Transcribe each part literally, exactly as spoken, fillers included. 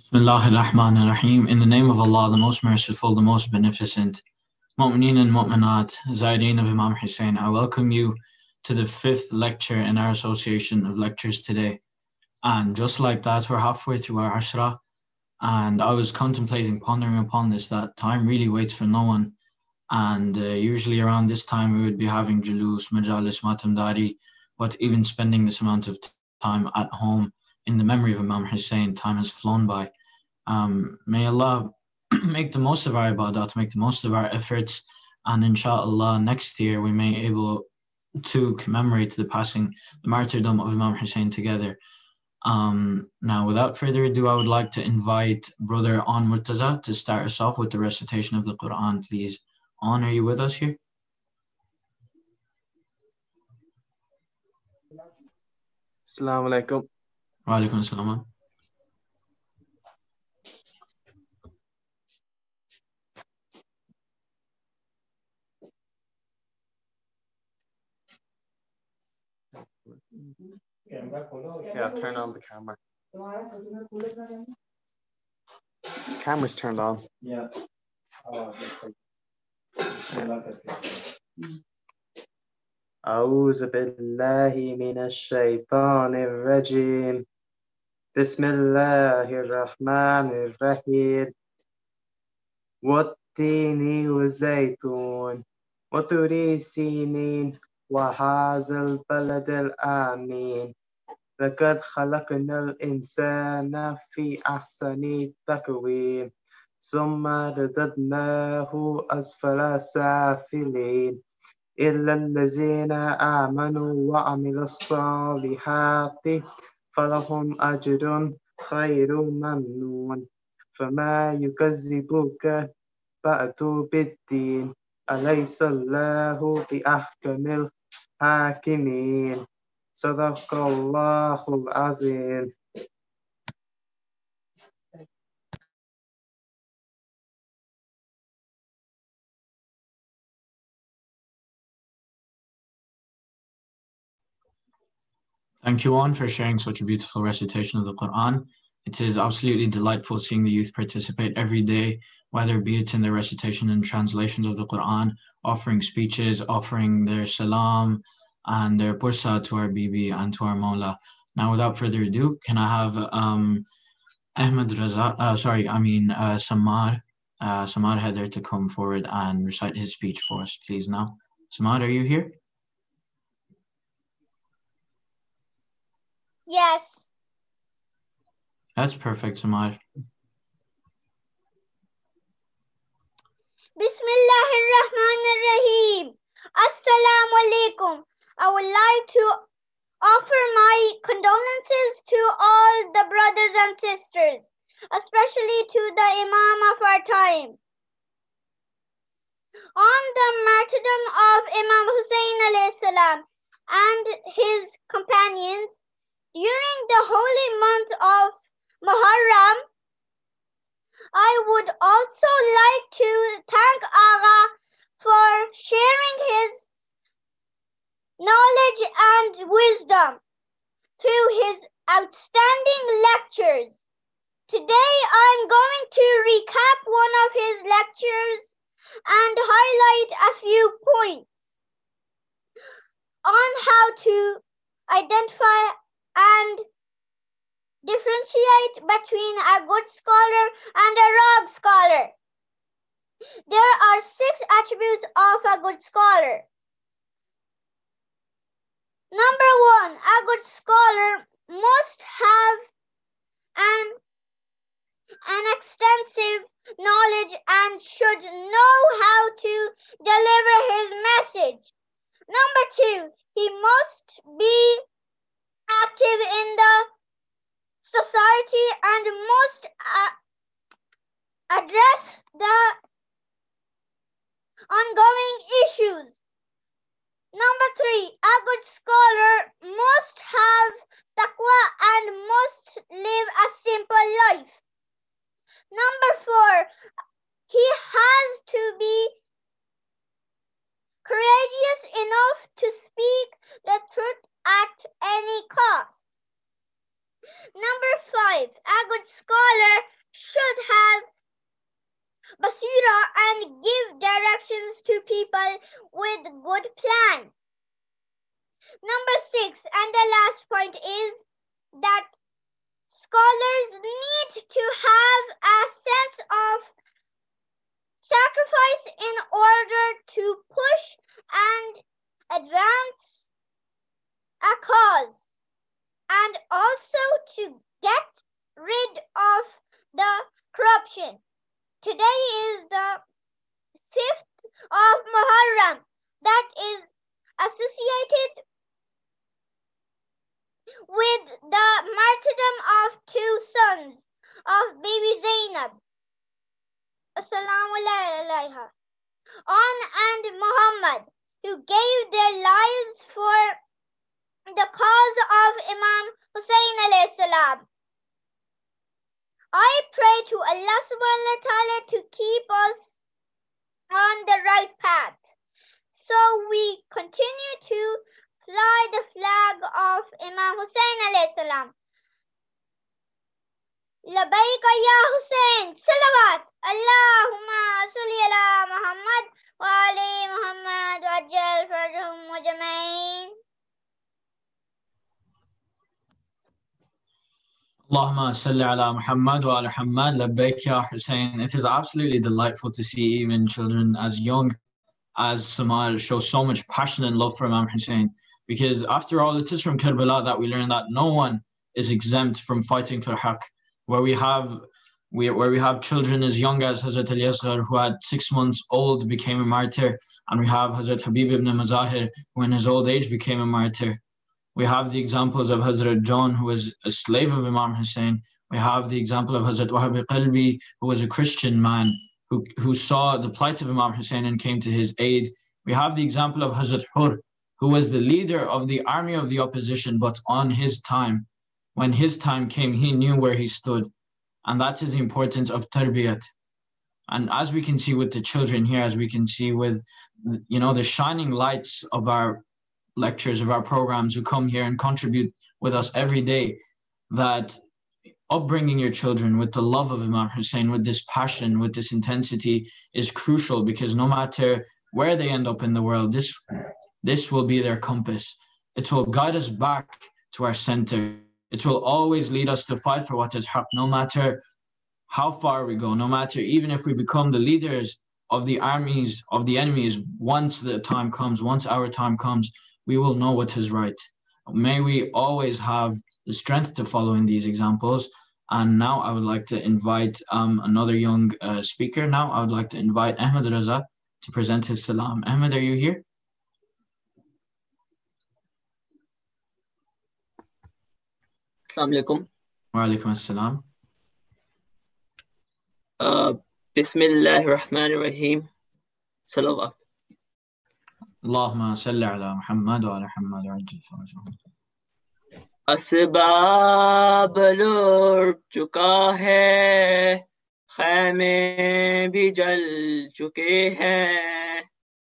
Bismillah ar-Rahman ar-Rahim. In the name of Allah, the most merciful, the most beneficent. Mu'mineen and Mu'minat, Zaydeen of Imam Hussein, I welcome you to the fifth lecture in our association of lectures today. And just like that, we're halfway through our Ashra. And I was contemplating, pondering upon this, that time really waits for no one. And uh, usually around this time, we would be having Julus, Majalis, Matamdari, but even spending this amount of time at home in the memory of Imam Hussein, time has flown by. Um, may Allah make the most of our ibadat, make the most of our efforts, and inshallah next year we may able to commemorate the passing, the martyrdom of Imam Hussein together. Um, now, without further ado, I would like to invite Brother An Murtaza to start us off with the recitation of the Quran, please. An, are you with us here? Assalamu alaikum. Wa alaikum assalam. Yeah, turn on the camera. Camera's turned on. Yeah. أعوذ بالله من الشيطان الرجيم بسم الله الرحمن الرحيم والتين والزيتون وطور سينين وهذا البلد الآمين لقد خلقنا الإنسان في أحسن تقويم ثم رددناه أسفل سافلين إلا الذين آمنوا وعملوا الصالحات فلهم أجر غير ممنون فما يكذبك بعد بالدين أليس الله بأحكم الحاكمين صدق الله العظيم. Thank you, An, for sharing such a beautiful recitation of the Quran. It is absolutely delightful seeing the youth participate every day, whether be it in the recitation and translations of the Quran, offering speeches, offering their salam and their bursa to our Bibi and to our Mawla. Now, without further ado, can I have um, Ahmed Raza, uh, sorry, I mean uh, Samar, uh, Samar Heather to come forward and recite his speech for us, please now. Samar, are you here? Yes. That's perfect, Samar. Bismillahirrahmanirrahim. Assalamu alaikum. I would like to offer my condolences to all the brothers and sisters, especially to the Imam of our time. On the martyrdom of Imam Hussein alayhi salam and his companions, during the holy month of Muharram, I would also like to thank Agha for sharing his knowledge and wisdom through his outstanding lectures. Today I'm going to recap one of his lectures and highlight a few points on how to identify and differentiate between a good scholar and a rogue scholar. There are six attributes of a good scholar. Number one, a good scholar must have an, an extensive knowledge and should know how to deliver his message. Number two, he must be active in the society and must uh, address the ongoing issues. Number three, a good scholar must have taqwa and must live a simple life. Number four, he has to be courageous enough to speak the truth at any cost. Number five, a good scholar should have basira and give directions to people with good plan. Number six, and the last point is that scholars need to have a sense of sacrifice in order to push and advance a cause, and also to get rid of the corruption. Today is the fifth of Muharram, that is associated with the martyrdom of two sons of baby Zainab, Assalamu alayha, On and Muhammad, who gave their lives for the cause of Imam Hussein alayhi salam. I pray to Allah subhanahu wa ta'ala to keep us on the right path, so we continue to fly the flag of Imam Hussein alayhi salam. Labayka ya Hussein, salawat, Allahumma salli ala Muhammad wa ali Muhammad wa ajal farjahum wa jama'in. Allahumma salli ala Muhammad wa ala Muhammad, labbaik ya Hussein. It is absolutely delightful to see even children as young as Samal show so much passion and love for Imam Hussein, because after all, it is from Karbala that we learn that no one is exempt from fighting for Haqq, where we have we, where we have children as young as Hazrat Ali Asghar, who at six months old became a martyr, and we have Hazrat Habib ibn Mazahir, who in his old age became a martyr. We have the examples of Hazrat John, who was a slave of Imam Hussein. We have the example of Hazrat Wahab Qalbi, who was a Christian man who, who saw the plight of Imam Hussein and came to his aid. We have the example of Hazrat Hur, who was the leader of the army of the opposition, but on his time, when his time came, he knew where he stood. And that is the importance of tarbiyat. And as we can see with the children here, as we can see with, you know, the shining lights of our lectures, of our programs, who come here and contribute with us every day, that upbringing your children with the love of Imam Hussein, with this passion, with this intensity, is crucial, because no matter where they end up in the world, this, this will be their compass. It will guide us back to our center. It will always lead us to fight for what is haqq, no matter how far we go, no matter even if we become the leaders of the armies of the enemies. Once the time comes, once our time comes, we will know what is right. May we always have the strength to follow in these examples. And now I would like to invite um, another young uh, speaker. Now I would like to invite Ahmed Raza to present his salam. Ahmed, are you here? Assalamu alaikum. Wa alaikum assalam. Uh, Bismillahir Rahmanir Rahim. Salawat. Allahumma salli ala Muhammad wa ala Muhammad wa ajil farjahum. असबाब लुट चुका है, खैमे भी जल चुके हैं।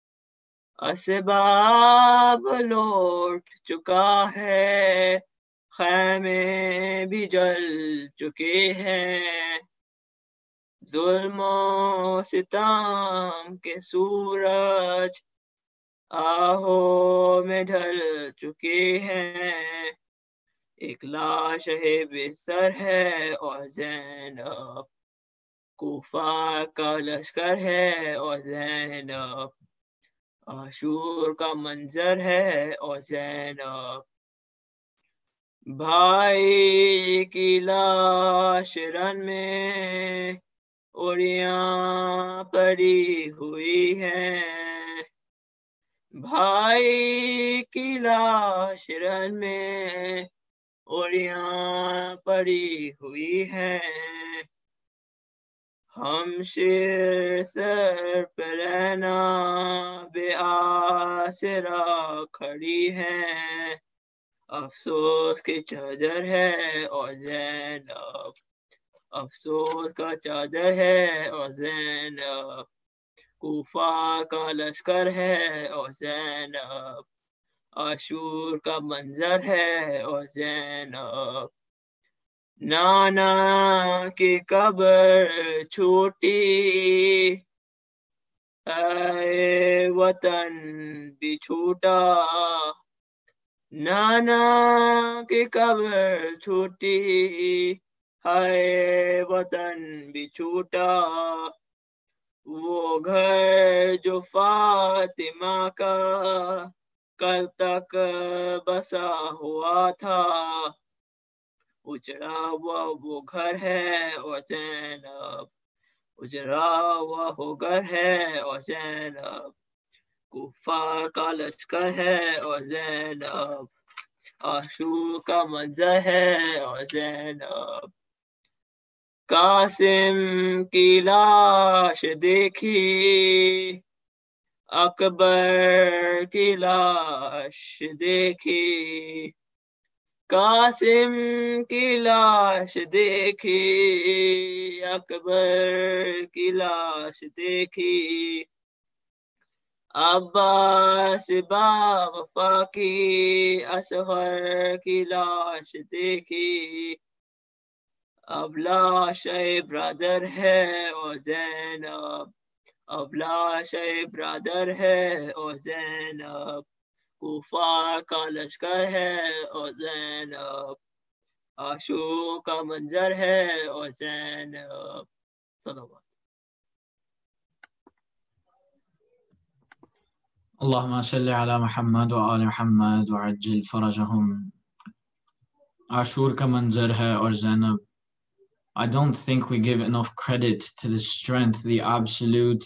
असबाब लुट चुका है, खैमे भी जल चुके हैं। जुल्म सितम के सूरज आहों में ढल चुके हैं। एक लाश है बिस्तर है और ज़ैनब, कूफा का लश्कर है और ज़ैनब, आशूर का मंजर है और ज़ैनब। भाई की लाश रन में उड़ियां पड़ी हुई हैं। भाई की लाश रन में उड़ियां पड़ी हुई हैं। हम शेर सर पर रहना बेआसरा खड़ी हैं। अफसोस की चादर है और ज़ैनब, अफसोस का चादर है और ज़ैनब, कूफा का लश्कर है और ज़ैनब, आशूर का मंजर है और Zainab. نانا کی قبر چھوٹی اے وطن بھی چھوٹا نانا کی قبر چھوٹی ہائے وطن بھی چھوٹا وہ گھر جو فاطمہ کا کل تک بسا ہوا تھا اجڑا ہوا وہ گھر ہے اور زینب اجڑا ہوا وہ گھر ہے اور زینب کفار کا لشکر ہے اور زینب آشور کا منظر ہے اور زینب قاسم کی لاش دیکھی اکبر کی لاش دیکھی قاسم کی لاش دیکھی اکبر کی لاش دیکھی عباس با وفا کی اصغر کی لاش دیکھی اب لاش برادر ہے اور زینب اب لاش برادر ہے اور زینب کفار کا لشکر ہے اور زینب عاشور کا منظر ہے اور زینب صلوات اللهم صل على محمد وآل محمد وعجل فرجهم. عاشور کا منظر ہے اور زینب. I don't think we give enough credit to the strength, the absolute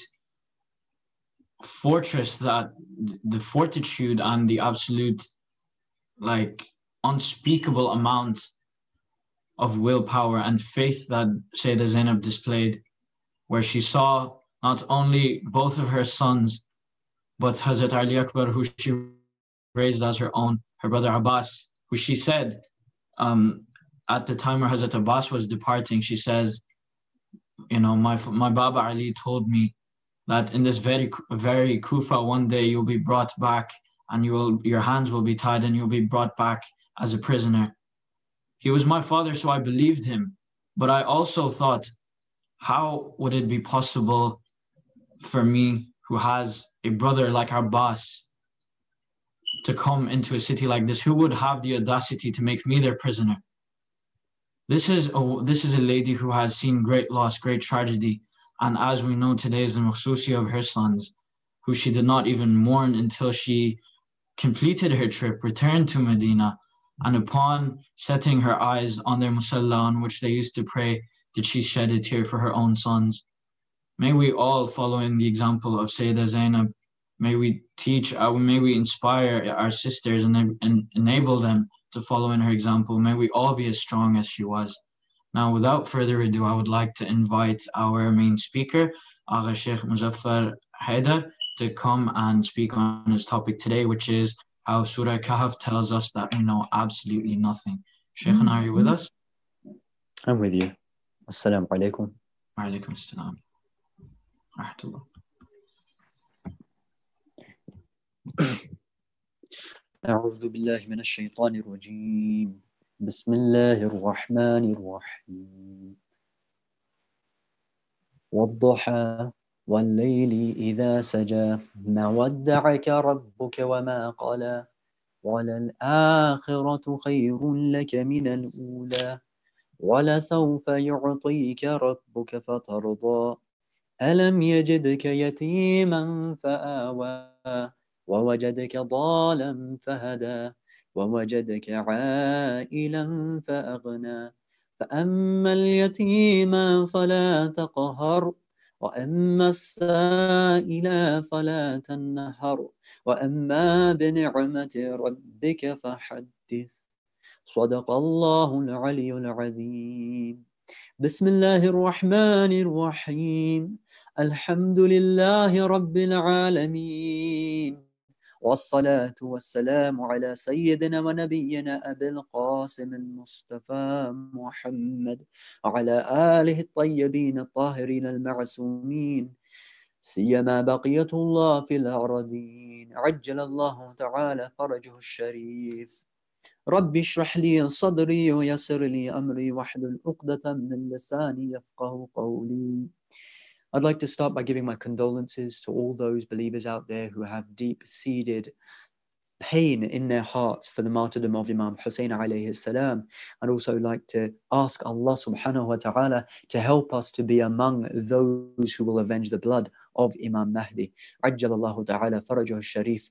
fortress, that the fortitude and the absolute like unspeakable amount of willpower and faith that Sayyidah Zainab displayed, where she saw not only both of her sons, but Hazrat Ali Akbar, who she raised as her own, her brother Abbas, who she said, um, at the time where Hazrat Abbas was departing, she says, you know, my my Baba Ali told me that in this very, very Kufa, one day you'll be brought back and you will, your hands will be tied and you'll be brought back as a prisoner. He was my father, so I believed him. But I also thought, how would it be possible for me, who has a brother like Abbas, to come into a city like this? Who would have the audacity to make me their prisoner? This is a, this is a lady who has seen great loss, great tragedy. And as we know, today is the Makhsusi of her sons, who she did not even mourn until she completed her trip, returned to Medina, and upon setting her eyes on their musalla on which they used to pray, did she shed a tear for her own sons. May we all follow in the example of Sayyidah Zainab. May we teach, uh, may we inspire our sisters and, and enable them to follow in her example. May we all be as strong as she was. Now, without further ado, I would like to invite our main speaker, Agha Sheikh Muzaffar Haidar, to come and speak on his topic today, which is how Surah Kahf tells us that we know absolutely nothing. Sheikh, are you with us? I'm with you. Assalamu alaikum. Wa alaikum assalam. Rahmatullah. أعوذ بالله من الشيطان الرجيم بسم الله الرحمن الرحيم والضحى والليل إذا سجى ما ودعك ربك وما قلى وللآخرة خير لك من الأولى ولسوف يعطيك ربك فترضى ألم يجدك يتيما فآوى ووجدك ضالا فهدى ووجدك عائلا فأغنى فأما اليتيم فلا تقهر وأما السائل فلا تنهر وأما بنعمة ربك فحدث صدق الله العلي العظيم بسم الله الرحمن الرحيم الحمد لله رب العالمين والصلاة والسلام على سيدنا ونبينا أبي القاسم المصطفى محمد وعلى آله الطيبين الطاهرين المعصومين سيما بقية الله في الأرضين عجل الله تعالى فرجه الشريف رب اشرح لي صدري ويسر لي أمري واحلل عقدة من لساني يفقهوا قولي. I'd like to start by giving my condolences to all those believers out there who have deep-seated pain in their hearts for the martyrdom of Imam Hussein alayhi salam. I'd also like to ask Allah subhanahu wa ta'ala to help us to be among those who will avenge the blood of Imam Mahdi. Ajjalallahu ta'ala farajahu sharif.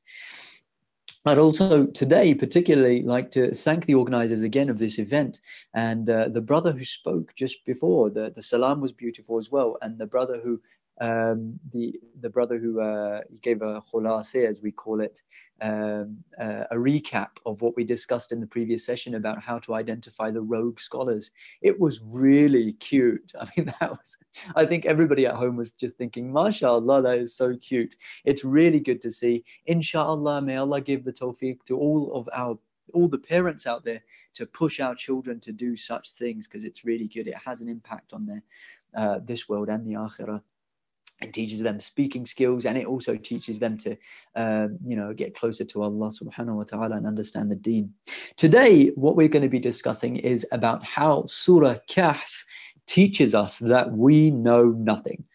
I'd also today particularly like to thank the organizers again of this event, and uh, the brother who spoke just before, the, the salam was beautiful as well, and the brother who um, the the brother who uh, gave a khulasi, as we call it, um, uh, a recap of what we discussed in the previous session about how to identify the rogue scholars. It was really cute. I mean, that was, I think everybody at home was just thinking, mashallah, that is so cute. It's really good to see. Inshallah, may Allah give the tawfiq to all of our all the parents out there to push our children to do such things, because it's really good. It has an impact on their uh, this world and the akhirah. It teaches them speaking skills, and it also teaches them to, uh, you know, get closer to Allah subhanahu wa ta'ala and understand the deen. Today, what we're going to be discussing is about how Surah Kahf teaches us that we know nothing.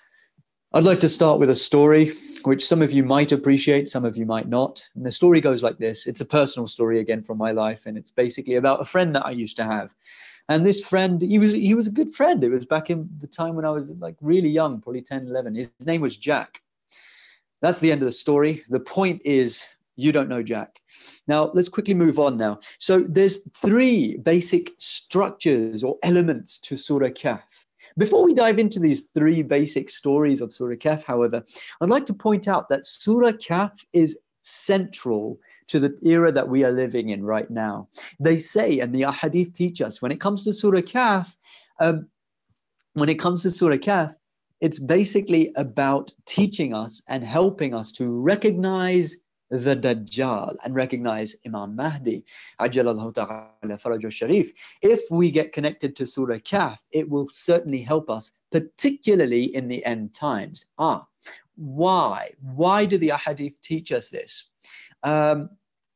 I'd like to start with a story which some of you might appreciate, some of you might not. And the story goes like this. It's a personal story again from my life, and it's basically about a friend that I used to have. And this friend, he was he was a good friend. It was back in the time when I was like really young, probably ten, eleven. His name was Jack. That's the end of the story. The point is, you don't know Jack. Now, let's quickly move on now. So there's three basic structures or elements to Surah Kahf. Before we dive into these three basic stories of Surah Kahf, however, I'd like to point out that Surah Kahf is central to the era that we are living in right now. They say, and the ahadith teach us, when it comes to Surah Kahf, um, when it comes to Surah Kahf, it's basically about teaching us and helping us to recognize the Dajjal and recognize Imam Mahdi. Ajjalallahu ta'ala farajah sharif. If we get connected to Surah Kahf, it will certainly help us, particularly in the end times. Ah, why? Why do the ahadith teach us this? Um,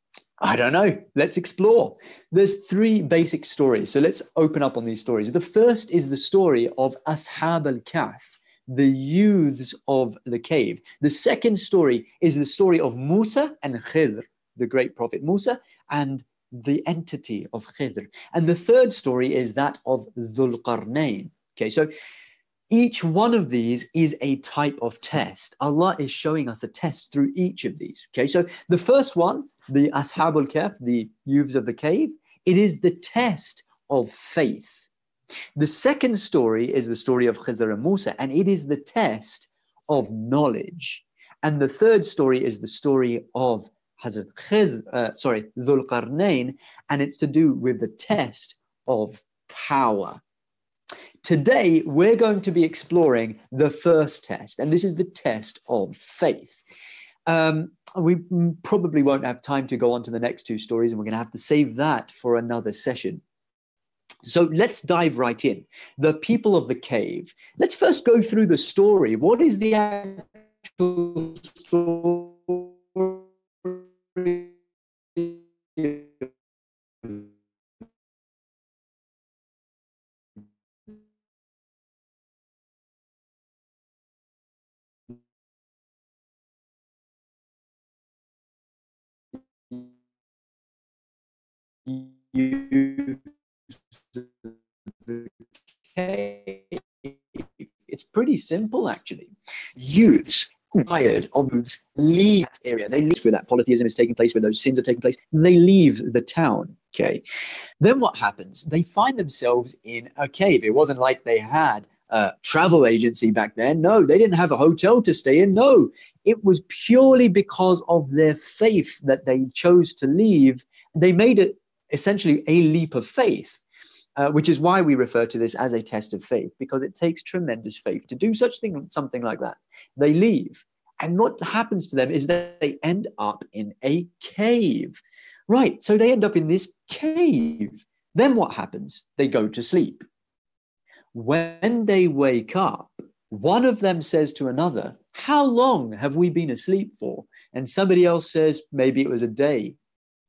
I don't know. Let's explore. There's three basic stories. So let's open up on these stories. The first is the story of Ashab al-Kahf, the youths of the cave. The second story is the story of Musa and Khidr, the great prophet Musa, and the entity of Khidr. And the third story is that of Dhul Qarnayn. Okay, so each one of these is a type of test. Allah is showing us a test through each of these. Okay, so the first one, the Ashab al-Kahf, the youths of the cave, it is the test of faith. The second story is the story of Khidr and Musa, and it is the test of knowledge. And the third story is the story of Hazrat Khidr, uh, sorry, Dhul Qarnayn, and it's to do with the test of power. Today, we're going to be exploring the first test, and this is the test of faith. Um, we probably won't have time to go on to the next two stories, and we're going to have to save that for another session. So let's dive right in. The people of the cave. Let's first go through the story. What is the actual story? It's pretty simple, actually. Youths tired of leave that area. They leave where that polytheism is taking place, where those sins are taking place. They leave the town. Okay. Then what happens? They find themselves in a cave. It wasn't like they had a travel agency back then. No, they didn't have a hotel to stay in. No, it was purely because of their faith that they chose to leave. They made it essentially a leap of faith, uh, which is why we refer to this as a test of faith, because it takes tremendous faith to do such thing, something like that. They leave. And what happens to them is that they end up in a cave. Right, so they end up in this cave. Then what happens? They go to sleep. When they wake up, one of them says to another, "How long have we been asleep for?" And somebody else says, "Maybe it was a day.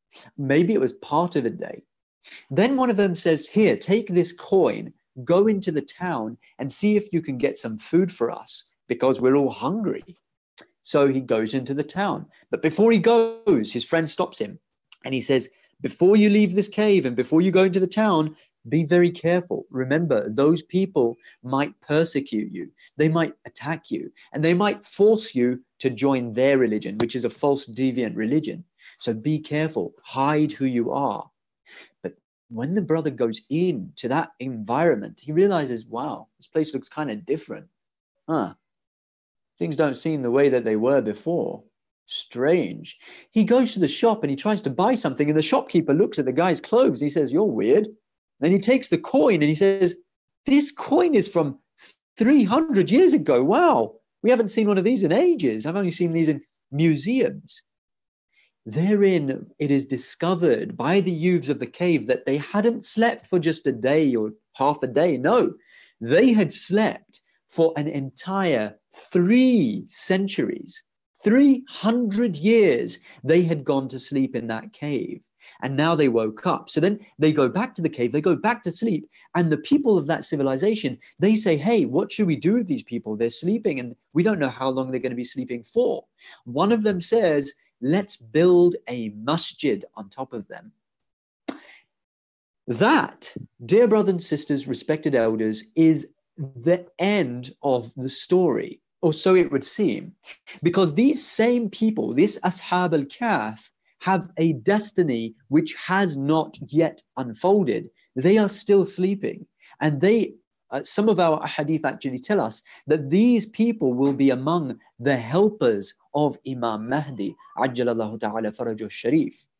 Maybe it was part of a day. Then one of them says, here, take this coin, go into the town and see if you can get some food for us because we're all hungry. So he goes into the town. But before he goes, his friend stops him and he says, before you leave this cave and before you go into the town, be very careful. Remember, those people might persecute you. They might attack you and they might force you to join their religion, which is a false deviant religion. So be careful, hide who you are. But when the brother goes into that environment, he realizes, wow, this place looks kind of different. Huh? Things don't seem the way that they were before. Strange. He goes to the shop and he tries to buy something and the shopkeeper looks at the guy's clothes. And he says, you're weird. Then he takes the coin and he says, this coin is from three hundred years ago. Wow. We haven't seen one of these in ages. I've only seen these in museums. Therein, it is discovered by the youths of the cave that they hadn't slept for just a day or half a day. No, they had slept for an entire three centuries. three hundred years they had gone to sleep in that cave. And now they woke up. So then they go back to the cave, they go back to sleep. And the people of that civilization, they say, hey, what should we do with these people? They're sleeping and we don't know how long they're going to be sleeping for. One of them says, let's build a masjid on top of them. That, dear brothers and sisters, respected elders, is the end of the story. Or so it would seem. Because these same people, this Ashab al-Kahf, have a destiny which has not yet unfolded. They are still sleeping. And they, uh, some of our hadith actually tell us that these people will be among the helpers of Imam Mahdi, Ajjalallahu ta'ala farajuh sharif.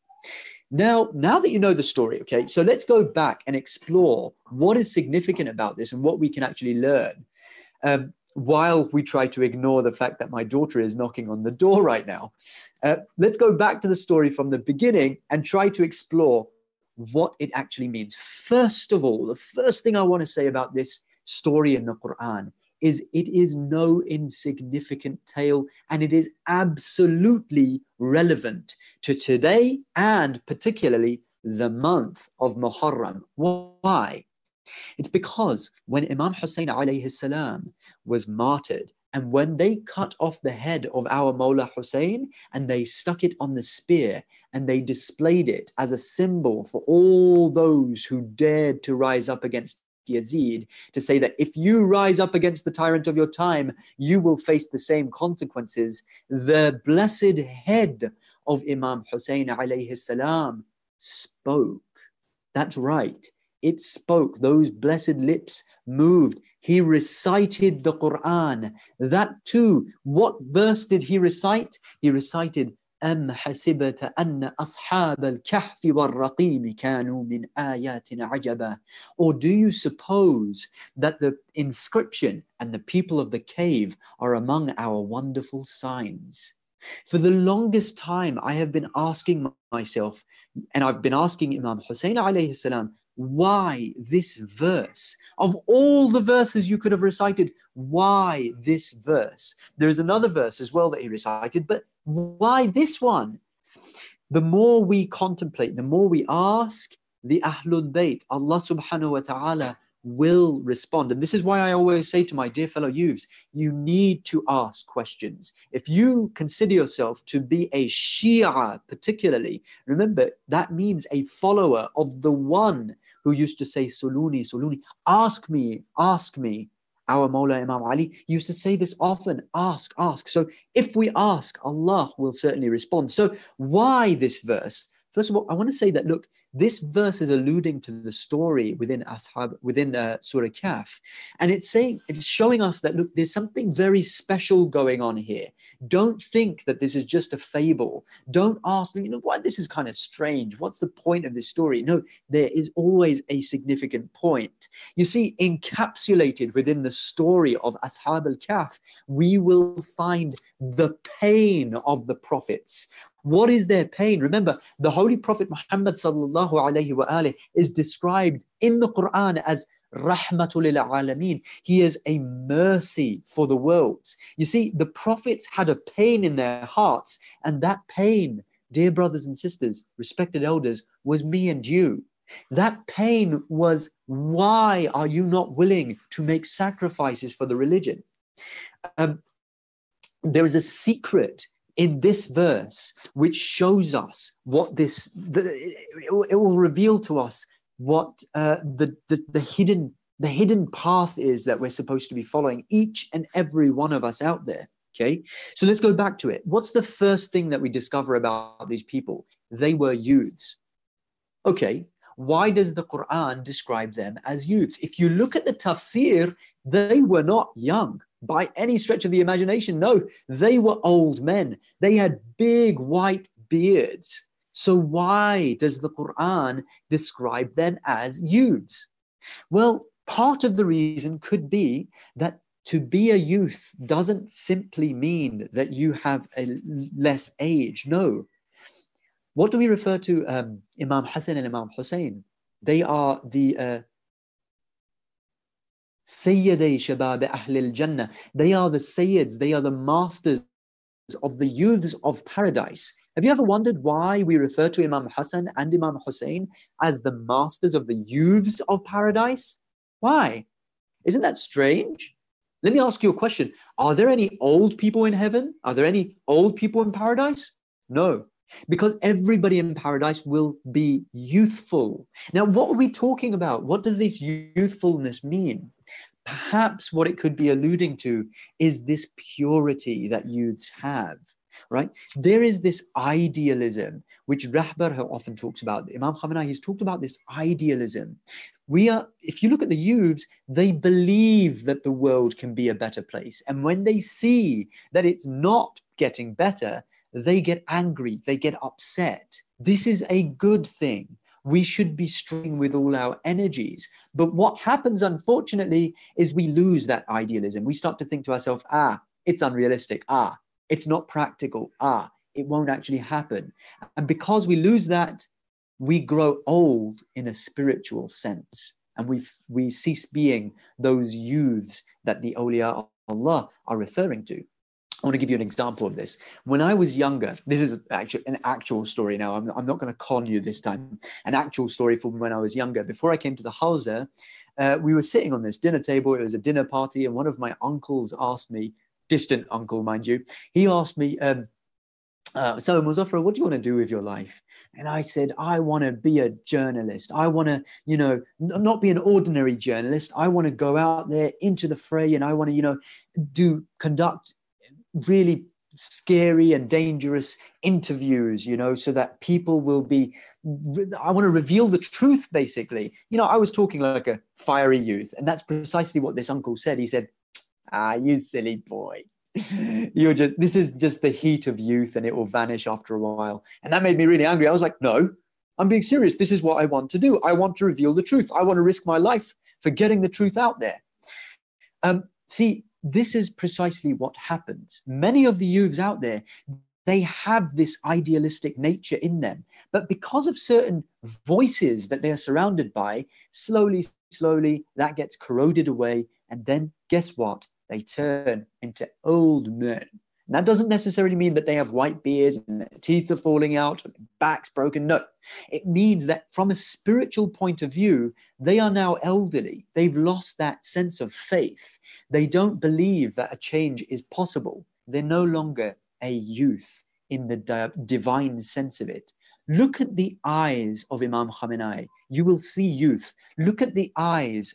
Now, now that you know the story, okay, so let's go back and explore what is significant about this and what we can actually learn. Um, while we try to ignore the fact that my daughter is knocking on the door right now. Uh, let's go back to the story from the beginning and try to explore what it actually means. First of all, the first thing I want to say about this story in the Quran is it is no insignificant tale and it is absolutely relevant to today and particularly the month of Muharram. Why? It's because when Imam Hussein alayhi salam was martyred and when they cut off the head of our Mawla Hussein and they stuck it on the spear and they displayed it as a symbol for all those who dared to rise up against Yazid, to say that if you rise up against the tyrant of your time, you will face the same consequences. The blessed head of Imam Hussein alayhi salam spoke. That's right. It spoke. Those blessed lips moved. He recited the Quran. That too. What verse did he recite? He recited, أَمْ حَسِبَتَ أَنَّ أَصْحَابَ الْكَهْفِ وَالرَّقِيمِ كَانُوا مِنْ آيَاتِنَا عَجَبًا. Or do you suppose that the inscription and the people of the cave are among our wonderful signs? For the longest time, I have been asking myself, and I've been asking Imam Hussein alayhi salam, why this verse? Of all the verses you could have recited, why this verse? There is another verse as well that he recited, but why this one? The more we contemplate, the more we ask, the Ahlul Bayt, Allah subhanahu wa ta'ala will respond. And this is why I always say to my dear fellow youths, you need to ask questions. If you consider yourself to be a Shia particularly, remember that means a follower of the one who used to say, Suluni, Suluni, ask me, ask me. Our Mawla Imam Ali used to say this often, ask, ask. So if we ask, Allah will certainly respond. So why this verse? First of all, I want to say that, look, this verse is alluding to the story within Ashab, within uh, Surah Kahf. And it's saying, it's showing us that, look, there's something very special going on here. Don't think that this is just a fable. Don't ask, you know, why this is kind of strange. What's the point of this story? No, there is always a significant point. You see, encapsulated within the story of Ashab al-Kahf, we will find the pain of the prophets. What is their pain? Remember, the Holy Prophet Muhammad sallallahu alayhi wa alayhi is described in the Quran as Rahmatul lil Alameen. He is a mercy for the worlds. You see, the prophets had a pain in their hearts, and that pain dear brothers and sisters, respected elders, was me and you. That pain was, why are you not willing to make sacrifices for the religion? Um, there is a secret in this verse which shows us what this, the, it, will, it will reveal to us what uh, the, the, the hidden the hidden path is that we're supposed to be following, each and every one of us out there. Okay, so let's go back to it. What's the first thing that we discover about these people? They were youths. Okay, why does the Quran describe them as youths? If you look at the tafsir, they were not young by any stretch of the imagination. No, they were old men. They had big white beards. So why does the Quran describe them as youths? Well, part of the reason could be that to be a youth doesn't simply mean that you have a less age. No. What do we refer to um, Imam Hassan and Imam Hussein? They are the uh, Sayyiday Shabab Ahl al-Jannah. They are the Sayyids, they are the masters of the youths of paradise. Have you ever wondered why we refer to Imam Hassan and Imam Hussein as the masters of the youths of paradise? Why? Isn't that strange? Let me ask you a question. Are there any old people in heaven? Are there any old people in paradise? No, because everybody in paradise will be youthful. Now, what are we talking about? What does this youthfulness mean? Perhaps what it could be alluding to is this purity that youths have, right? There is this idealism, which Rahbar often talks about. Imam Khamenei, he's talked about this idealism. We are, if you look at the youths, they believe that the world can be a better place. And when they see that it's not getting better, they get angry, they get upset. This is a good thing. We should be strong with all our energies. But what happens, unfortunately, is we lose that idealism. We start to think to ourselves, ah, it's unrealistic. Ah, it's not practical. Ah, it won't actually happen. And because we lose that, we grow old in a spiritual sense. And we we cease being those youths that the awliya of Allah are referring to. I want to give you an example of this. When I was younger, this is actually an actual story now. I'm, I'm not going to con you this time. An actual story from when I was younger. Before I came to the Hawza, uh, we were sitting on this dinner table. It was a dinner party. And one of my uncles asked me, distant uncle, mind you, he asked me, um, uh, so Muzaffar, what do you want to do with your life? And I said, I want to be a journalist. I want to, you know, n- not be an ordinary journalist. I want to go out there into the fray, and I want to, you know, do conduct really scary and dangerous interviews, you know, so that people will be, I want to reveal the truth, basically. You know, I was talking like a fiery youth, and that's precisely what this uncle said. He said, ah, you silly boy. You're just, this is just the heat of youth, and it will vanish after a while. And that made me really angry. I was like, no, I'm being serious. This is what I want to do. I want to reveal the truth. I want to risk my life for getting the truth out there. Um, see, this is precisely what happens. Many of the youths out there, they have this idealistic nature in them, but because of certain voices that they are surrounded by, slowly, slowly, that gets corroded away. And then guess what? They turn into old men. And that doesn't necessarily mean that they have white beards and their teeth are falling out, or their backs broken. No, it means that from a spiritual point of view, they are now elderly. They've lost that sense of faith. They don't believe that a change is possible. They're no longer a youth in the di- divine sense of it. Look at the eyes of Imam Khamenei. You will see youth. Look at the eyes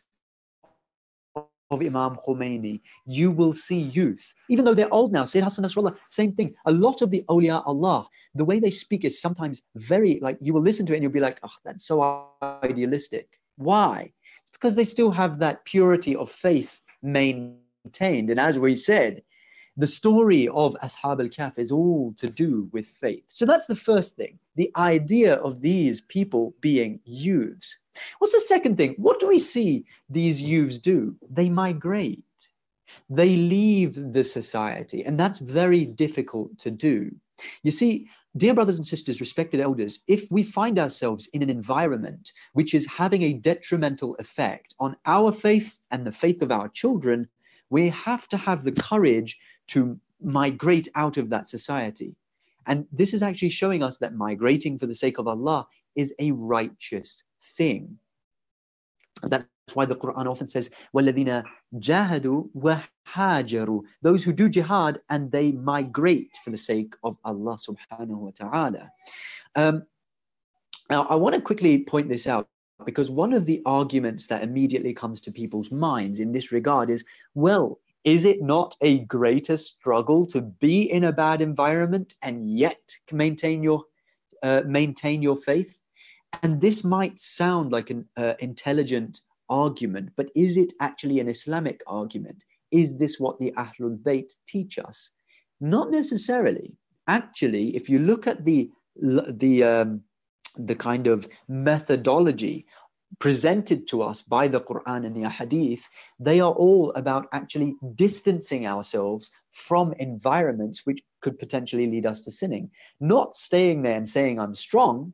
of Imam Khomeini, you will see youth. Even though they're old now, Sayyid Hassan Nasrallah, same thing. A lot of the awliya Allah, the way they speak is sometimes very, like, you will listen to it and you'll be like, oh, that's so idealistic. Why? Because they still have that purity of faith maintained. And as we said, the story of Ashab al-Kahf is all to do with faith. So that's the first thing, the idea of these people being youths. What's the second thing? What do we see these youths do? They migrate. They leave the society, and that's very difficult to do. You see, dear brothers and sisters, respected elders, if we find ourselves in an environment which is having a detrimental effect on our faith and the faith of our children, we have to have the courage to migrate out of that society. And this is actually showing us that migrating for the sake of Allah is a righteous thing. That's why the Quran often says, وَالَّذِينَ جَاهَدُوا وَحَاجَرُوا, those who do jihad and they migrate for the sake of Allah subhanahu wa ta'ala. Um, now, I want to quickly point this out, because one of the arguments that immediately comes to people's minds in this regard is, well, is it not a greater struggle to be in a bad environment and yet maintain your, uh, maintain your faith? And this might sound like an uh, intelligent argument, but is it actually an Islamic argument? Is this what the Ahlul Bayt teach us? Not necessarily. Actually, if you look at the, the, um, the kind of methodology presented to us by the Quran and the Hadith, they are all about actually distancing ourselves from environments which could potentially lead us to sinning. Not staying there and saying, I'm strong.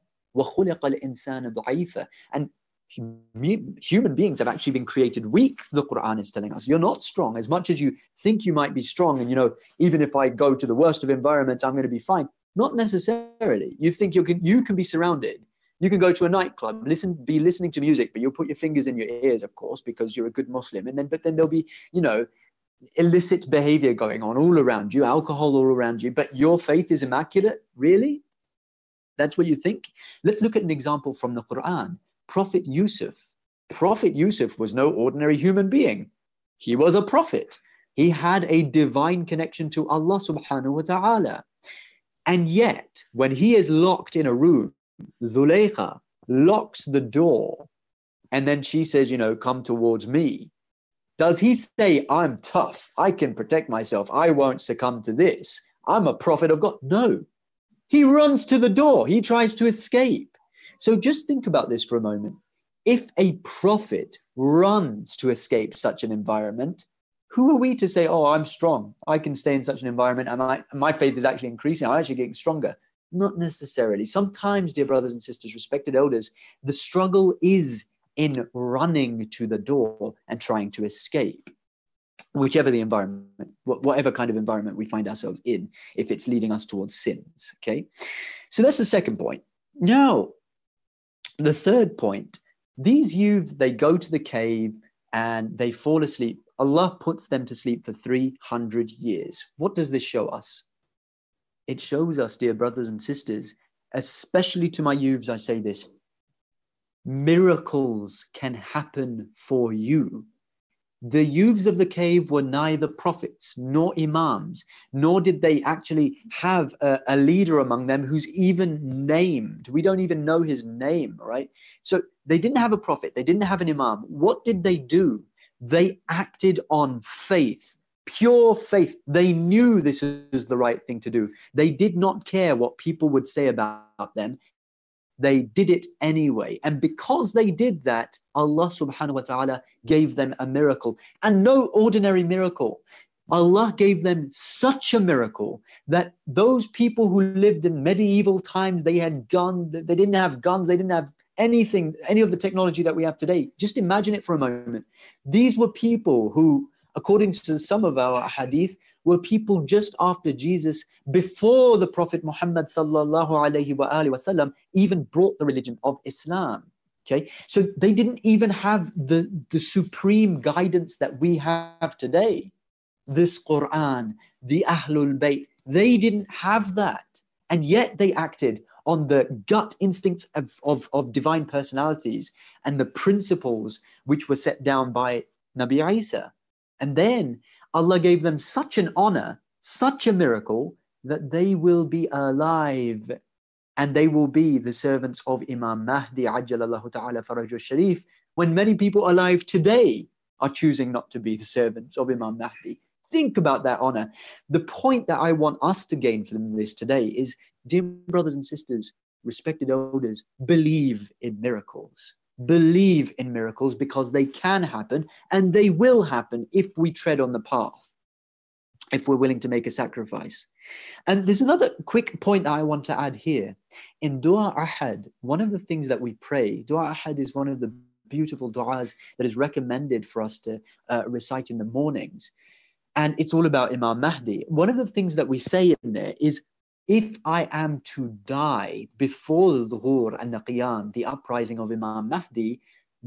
And human beings have actually been created weak, the Quran is telling us. You're not strong. As much as you think you might be strong, and you know, even if I go to the worst of environments, I'm going to be fine. Not necessarily. You think you can you can be surrounded. You can go to a nightclub, listen, be listening to music, but you'll put your fingers in your ears, of course, because you're a good Muslim. And then, but then there'll be, you know, illicit behavior going on all around you, alcohol all around you, but your faith is immaculate. Really? That's what you think? Let's look at an example from the Quran. Prophet Yusuf. Prophet Yusuf was no ordinary human being. He was a prophet. He had a divine connection to Allah subhanahu wa ta'ala. And yet, when he is locked in a room, Zulaykha locks the door, and then she says, you know, come towards me. Does he say, I'm tough, I can protect myself, I won't succumb to this, I'm a prophet of God? No. He runs to the door. He tries to escape. So just think about this for a moment. If a prophet runs to escape such an environment, who are we to say, oh, I'm strong, I can stay in such an environment, and I, my faith is actually increasing, I'm actually getting stronger? Not necessarily. Sometimes, dear brothers and sisters, respected elders, the struggle is in running to the door and trying to escape, whichever the environment, whatever kind of environment we find ourselves in, if it's leading us towards sins, okay? So that's the second point. Now, the third point, these youths, they go to the cave and they fall asleep. Allah puts them to sleep for three hundred years. What does this show us? It shows us, dear brothers and sisters, especially to my youths, I say this, miracles can happen for you. The youths of the cave were neither prophets nor imams, nor did they actually have a, a leader among them who's even named. We don't even know his name, right? So they didn't have a prophet. They didn't have an imam. What did they do? They acted on faith. Pure faith. They knew this was the right thing to do. They did not care what people would say about them. They did it anyway. And because they did that, Allah subhanahu wa ta'ala gave them a miracle. And no ordinary miracle. Allah gave them such a miracle that those people who lived in medieval times, they had guns, they didn't have guns, they didn't have anything, any of the technology that we have today. Just imagine it for a moment. These were people who, according to some of our hadith, were people just after Jesus, before the Prophet Muhammad sallallahu alayhi wa alihi wasallam even brought the religion of Islam. Okay, so they didn't even have the, the supreme guidance that we have today. This Quran, the Ahlul Bayt, they didn't have that. And yet they acted on the gut instincts of, of, of divine personalities and the principles which were set down by Nabi Isa. And then Allah gave them such an honor, such a miracle, that they will be alive and they will be the servants of Imam Mahdi, Ajjalallahu ta'ala farajul sharif, when many people alive today are choosing not to be the servants of Imam Mahdi. Think about that honor. The point that I want us to gain from this today is, dear brothers and sisters, respected elders, believe in miracles. Believe in miracles, because they can happen and they will happen if we tread on the path, if we're willing to make a sacrifice. And there's another quick point that I want to add here. In Dua Ahad, one of the things that we pray, Dua Ahad is one of the beautiful du'as that is recommended for us to uh, recite in the mornings. And it's all about Imam Mahdi. One of the things that we say in there is, if I am to die before the Dhuhr and the Qiyam, the uprising of Imam Mahdi,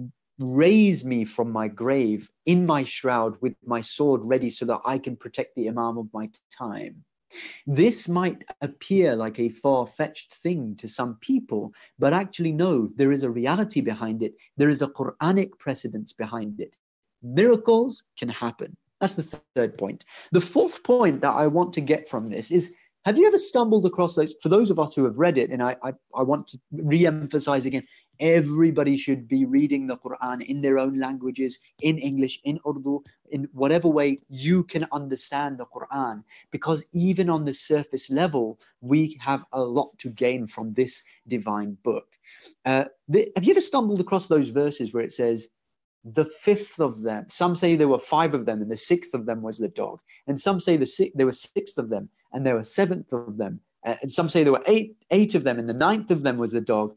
raise me from my grave in my shroud with my sword ready so that I can protect the Imam of my time. This might appear like a far-fetched thing to some people, but actually no, there is a reality behind it. There is a Quranic precedence behind it. Miracles can happen. That's the third point. The fourth point that I want to get from this is, have you ever stumbled across those, for those of us who have read it, and I, I, I want to re-emphasize again, everybody should be reading the Quran in their own languages, in English, in Urdu, in whatever way you can understand the Quran, because even on the surface level, we have a lot to gain from this divine book. Uh, the, have you ever stumbled across those verses where it says, the fifth of them, some say there were five of them and the sixth of them was the dog, and some say the six, there were six of them and there were seventh of them, and some say there were eight eight of them and the ninth of them was the dog,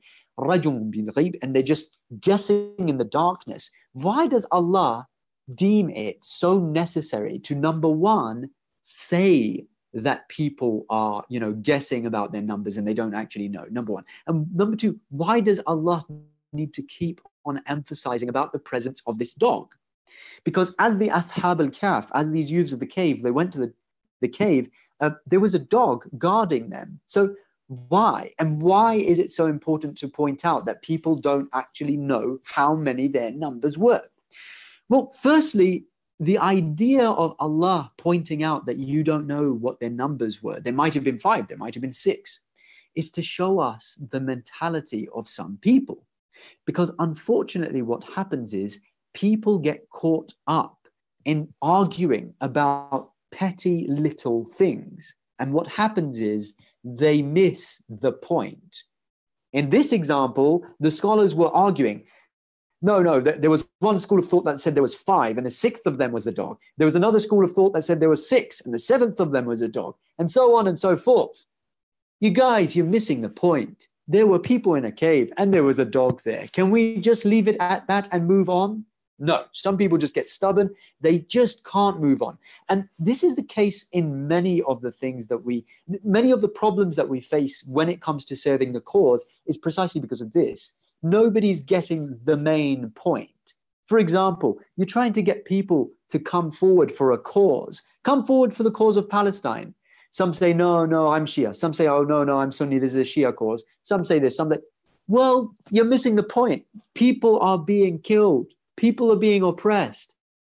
and they're just guessing in the darkness. Why does Allah deem it so necessary to, number one, say that people are, you know, guessing about their numbers and they don't actually know, number one? And number two, why does Allah need to keep on emphasizing about the presence of this dog? Because as the Ashab al-Kahf, as these youths of the cave, they went to the, the cave, uh, there was a dog guarding them. So why? And why is it so important to point out that people don't actually know how many their numbers were? Well, firstly, the idea of Allah pointing out that you don't know what their numbers were, there might have been five, there might have been six, is to show us the mentality of some people. Because unfortunately, what happens is people get caught up in arguing about petty little things. And what happens is they miss the point. In this example, the scholars were arguing, no, no, th- there was one school of thought that said there was five and the sixth of them was the dog. There was another school of thought that said there was six and the seventh of them was a dog, and so on and so forth. You guys, you're missing the point. There were people in a cave and there was a dog there. Can we just leave it at that and move on? No, some people just get stubborn. They just can't move on. And this is the case in many of the things that we, many of the problems that we face when it comes to serving the cause is precisely because of this. Nobody's getting the main point. For example, you're trying to get people to come forward for a cause. Come forward for the cause of Palestine. Some say, no, no, I'm Shia. Some say, oh, no, no, I'm Sunni. This is a Shia cause. Some say this, some that. Well, you're missing the point. People are being killed. People are being oppressed.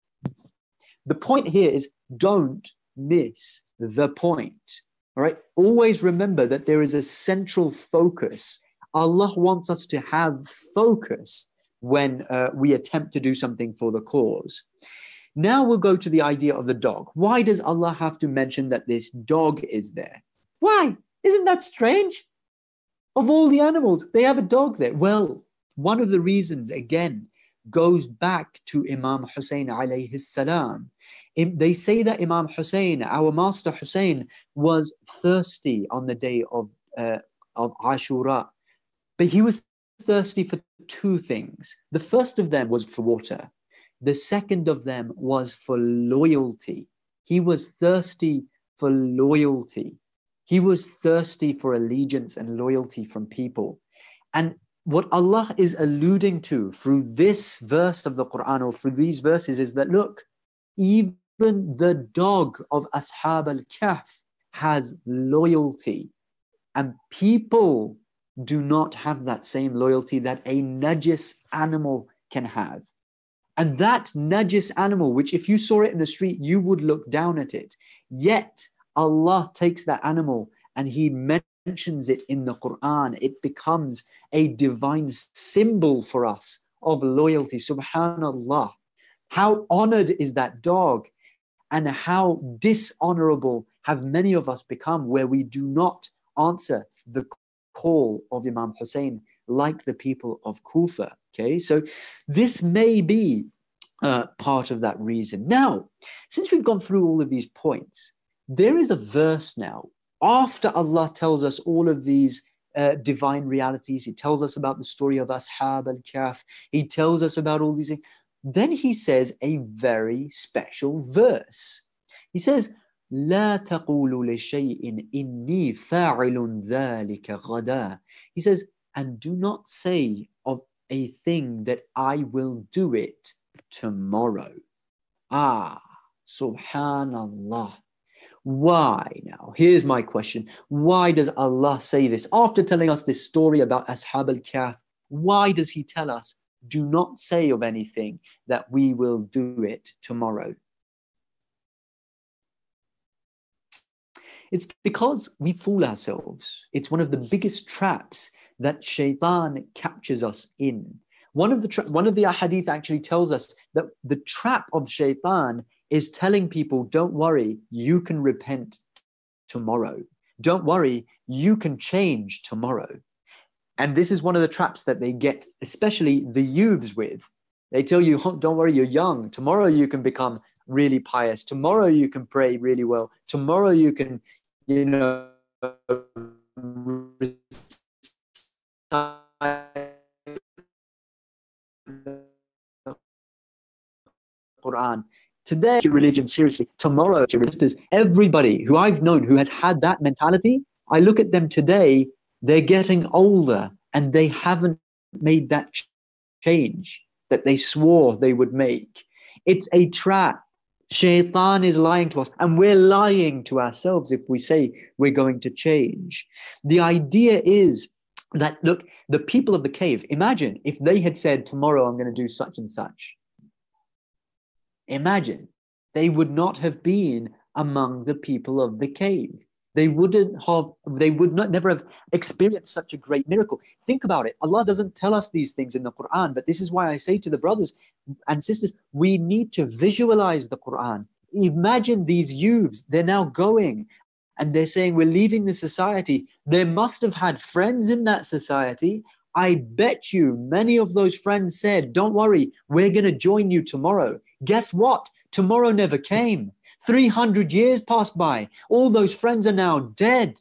The point here is don't miss the point. All right. Always remember that there is a central focus. Allah wants us to have focus when uh, we attempt to do something for the cause. Now we'll go to the idea of the dog. Why does Allah have to mention that this dog is there? Why? Isn't that strange? Of all the animals, they have a dog there. Well, one of the reasons, again, goes back to Imam Hussein alayhi salam. They say that Imam Hussein, our master Hussein, was thirsty on the day of, uh, of Ashura. But he was thirsty for two things. The first of them was for water. The second of them was for loyalty. He was thirsty for loyalty. He was thirsty for allegiance and loyalty from people. And what Allah is alluding to through this verse of the Quran or through these verses is that, look, even the dog of Ashab al-Kahf has loyalty. And people do not have that same loyalty that a najis animal can have. And that najis animal, which if you saw it in the street, you would look down at it. Yet Allah takes that animal and He mentions it in the Quran. It becomes a divine symbol for us of loyalty. Subhanallah. How honored is that dog? And how dishonorable have many of us become where we do not answer the call of Imam Hussein like the people of Kufa. Okay, so this may be uh, part of that reason. Now, since we've gone through all of these points, there is a verse now. After Allah tells us all of these uh, divine realities, He tells us about the story of Ashab al-Kahf, He tells us about all these things. Then He says a very special verse. He says, لا تقولوا لشيء إني فاعل ذلك غدا. He says, and do not say of a thing that I will do it tomorrow. Ah, subhanallah. Why now? Here's my question. Why does Allah say this? After telling us this story about Ashab al-Kahf, why does he tell us, do not say of anything that we will do it tomorrow? It's because we fool ourselves. It's one of the biggest traps that shaitan captures us in. One of the tra- one of the ahadith actually tells us that the trap of shaitan is telling people, don't worry, you can repent tomorrow. Don't worry, you can change tomorrow. And this is one of the traps that they get, especially the youths with. They tell you, oh, don't worry, you're young. Tomorrow you can become really pious. Tomorrow you can pray really well. Tomorrow you can, you know, Quran. Today, your religion seriously. Tomorrow, your religion. Everybody who I've known who has had that mentality, I look at them today, they're getting older and they haven't made that change that they swore they would make. It's a trap. Shaitan is lying to us, and we're lying to ourselves if we say we're going to change. The idea is that, look, the people of the cave, imagine if they had said, tomorrow I'm going to do such and such. Imagine, they would not have been among the people of the cave. They wouldn't have, they would not never have experienced such a great miracle. Think about it. Allah doesn't tell us these things in the Quran, but this is why I say to the brothers and sisters, we need to visualize the Quran. Imagine these youths, they're now going and they're saying, we're leaving the society. They must have had friends in that society. I bet you many of those friends said, don't worry, we're going to join you tomorrow. Guess what? Tomorrow never came. three hundred years passed by. All those friends are now dead.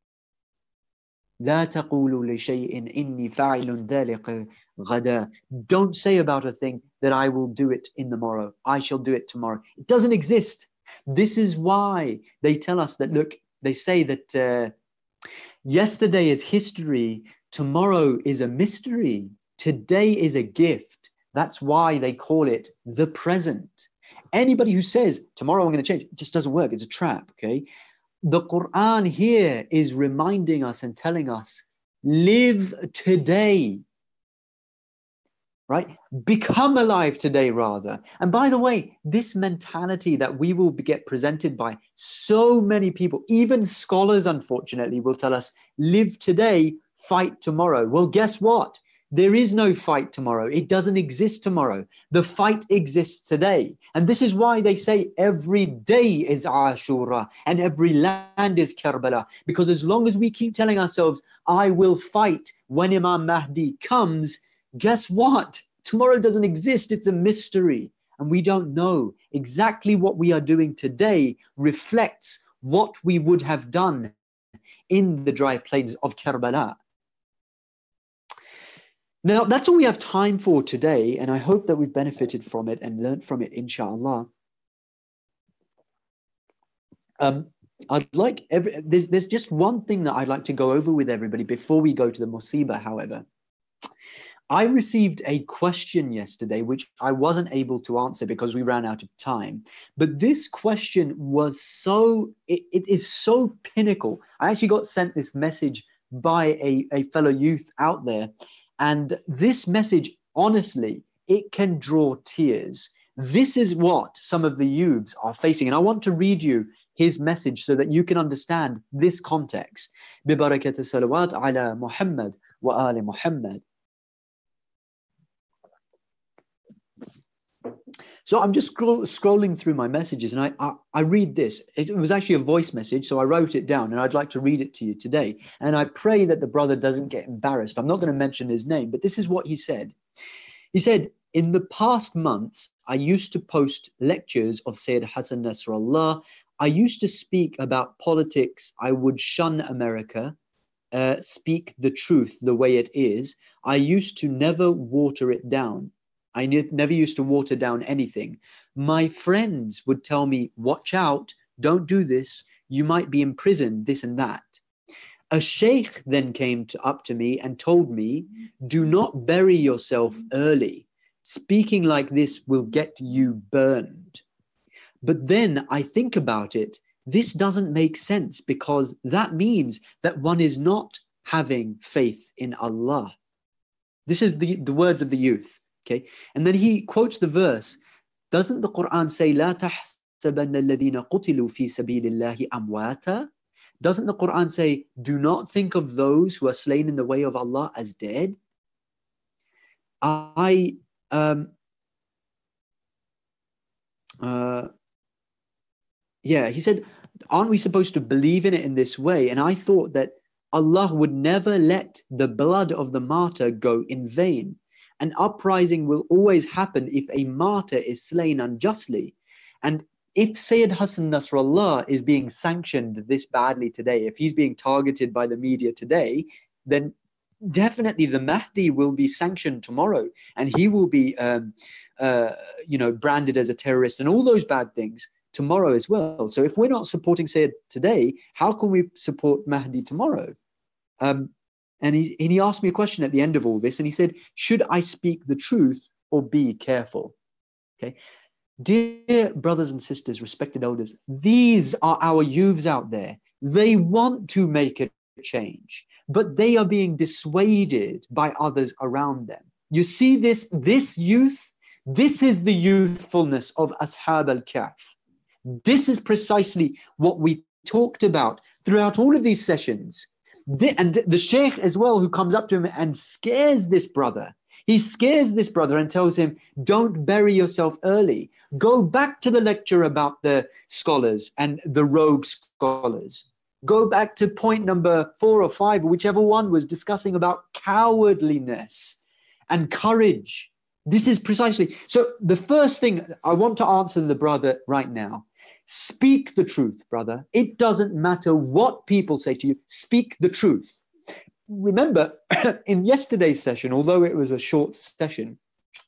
لا تقولوا لشيء إني فاعل ذلك غدا. Don't say about a thing that I will do it in the morrow. I shall do it tomorrow. It doesn't exist. This is why they tell us that, look, they say that uh, yesterday is history. Tomorrow is a mystery. Today is a gift. That's why they call it the present. Anybody who says, tomorrow I'm going to change, it just doesn't work. It's a trap, okay? The Quran here is reminding us and telling us, live today, right? Become alive today, rather. And by the way, this mentality that we will get presented by so many people, even scholars, unfortunately, will tell us, live today, fight tomorrow. Well, guess what? There is no fight tomorrow. It doesn't exist tomorrow. The fight exists today. And this is why they say every day is Ashura and every land is Karbala. Because as long as we keep telling ourselves, I will fight when Imam Mahdi comes, guess what? Tomorrow doesn't exist. It's a mystery. And we don't know. Exactly what we are doing today reflects what we would have done in the dry plains of Karbala. Now, that's all we have time for today, and I hope that we've benefited from it and learned from it, inshallah. Um, I'd like every, there's, there's just one thing that I'd like to go over with everybody before we go to the Musibah, however. I received a question yesterday, which I wasn't able to answer because we ran out of time. But this question was so, it, it is so pinnacle. I actually got sent this message by a, a fellow youth out there. And this message, honestly, it can draw tears. This is what some of the youths are facing. And I want to read you his message so that you can understand this context. بِبَرَكَةِ salawat ala Muhammad wa ali Muhammad. So I'm just scroll, scrolling through my messages and I, I, I read this. It, it was actually a voice message, so I wrote it down and I'd like to read it to you today. And I pray that the brother doesn't get embarrassed. I'm not going to mention his name, but this is what he said. He said, in the past months, I used to post lectures of Sayyid Hassan Nasrallah. I used to speak about politics. I would shun America, uh, speak the truth the way it is. I used to never water it down. I never used to water down anything. My friends would tell me, watch out, don't do this. You might be imprisoned, this and that. A sheikh then came to, up to me and told me, do not bury yourself early. Speaking like this will get you burned. But then I think about it, this doesn't make sense, because that means that one is not having faith in Allah. This is the, the words of the youth. Okay. And then he quotes the verse. Doesn't the Quran say, لا تحسبن الذين قتلوا في سبيل الله أمواتا? Doesn't the Quran say, do not think of those who are slain in the way of Allah as dead? I, um, uh, yeah, he said, aren't we supposed to believe in it in this way? And I thought that Allah would never let the blood of the martyr go in vain. An uprising will always happen if a martyr is slain unjustly. And if Sayyid Hassan Nasrallah is being sanctioned this badly today, if he's being targeted by the media today, then definitely the Mahdi will be sanctioned tomorrow, and he will be, um, uh, you know, branded as a terrorist and all those bad things tomorrow as well. So if we're not supporting Sayyid today, how can we support Mahdi tomorrow? Um, and, he, and he asked me a question at the end of all this, and he said, should I speak the truth or be careful? Okay. Dear brothers and sisters, respected elders, these are our youths out there. They want to make a change, but they are being dissuaded by others around them. You see this, this youth, this is the youthfulness of Ashab al-Kahf. This is precisely what we talked about throughout all of these sessions. The, and the, the sheikh as well, who comes up to him and scares this brother. He scares this brother and tells him, don't bury yourself early. Go back to the lecture about the scholars and the rogue scholars. Go back to point number four or five, or whichever one was discussing about cowardliness and courage. This is precisely. So the first thing I want to answer the brother right now, speak the truth, brother. It doesn't matter what people say to you. Speak the truth. Remember, in yesterday's session, although it was a short session,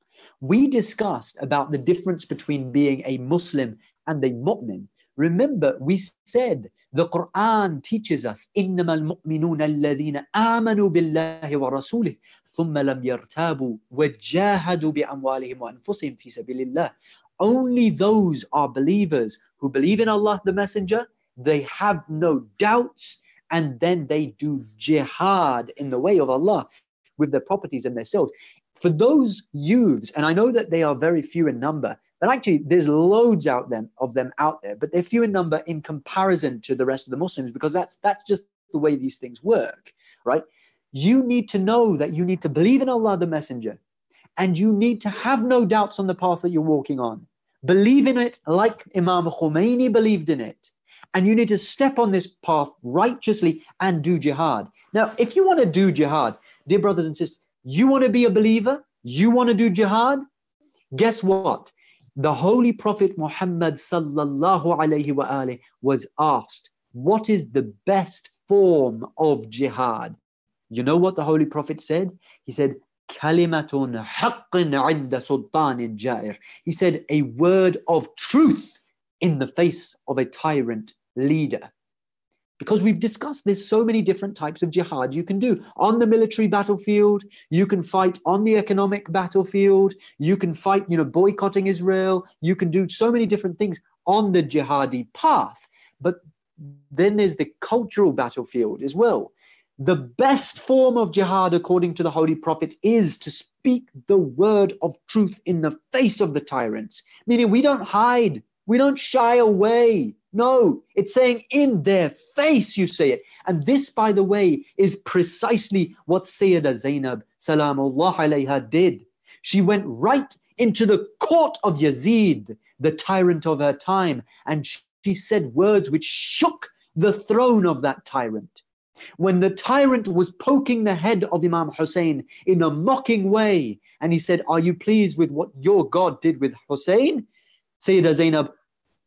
we discussed about the difference between being a Muslim and a mu'min. Remember, we said the Quran teaches us, إِنَّمَا الْمُؤْمِنُونَ الَّذِينَ آمَنُوا بِاللَّهِ وَرَسُولِهِ ثُمَّ لَمْ يَرْتَابُوا وَجَاهَدُوا بِأَمْوَالِهِمْ وَأَنفُسِهِمْ فِي سَبِيلِ اللَّهِ. Only those are believers who believe in Allah the Messenger, they have no doubts, and then they do jihad in the way of Allah with their properties and their selves. For those youths, and I know that they are very few in number, but actually there's loads out them of them out there, but they're few in number in comparison to the rest of the Muslims, because that's that's just the way these things work, right? You need to know that you need to believe in Allah the Messenger, and you need to have no doubts on the path that you're walking on. Believe in it like Imam Khomeini believed in it. And you need to step on this path righteously and do jihad. Now, if you want to do jihad, dear brothers and sisters, you want to be a believer, you want to do jihad, guess what? The Holy Prophet Muhammad sallallahu alayhi wa alihi was asked, what is the best form of jihad? You know what the Holy Prophet said? He said, Kalimatun haqqin 'inda sultanin ja'ir. He said, a word of truth in the face of a tyrant leader. Because we've discussed there's so many different types of jihad you can do. On the military battlefield, you can fight on the economic battlefield, you can fight, you know, boycotting Israel, you can do so many different things on the jihadi path. But then there's the cultural battlefield as well. The best form of jihad, according to the Holy Prophet, is to speak the word of truth in the face of the tyrants. Meaning we don't hide, we don't shy away. No, it's saying in their face you say it. And this, by the way, is precisely what Sayyidah Zainab, salamullah alayha, did. She went right into the court of Yazid, the tyrant of her time, and she said words which shook the throne of that tyrant. When the tyrant was poking the head of Imam Hussein in a mocking way, and he said, are you pleased with what your God did with Hussein? Sayyidah Zainab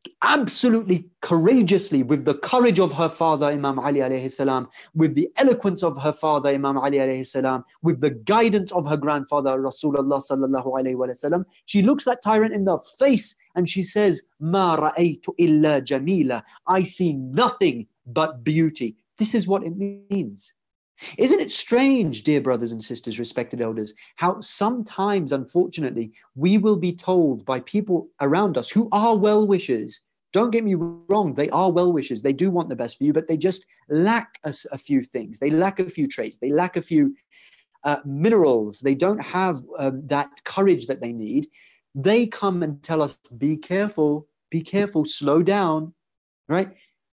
absolutely courageously, with the courage of her father, Imam Ali alayhi salam, with the eloquence of her father, Imam Ali alayhi salam, with the guidance of her grandfather, Rasulullah sallallahu alayhi wa sallam. She looks that tyrant in the face and she says, Ma ra'aytu illa jamila. I see nothing but beauty. This is what it means. Isn't it strange, dear brothers and sisters, respected elders, how sometimes, unfortunately, we will be told by people around us who are well-wishers. Don't get me wrong, they are well-wishers. They do want the best for you, but they just lack a, a few things. They lack a few traits. They lack a few uh, minerals. They don't have um, that courage that they need. They come and tell us, be careful, be careful, slow down, right?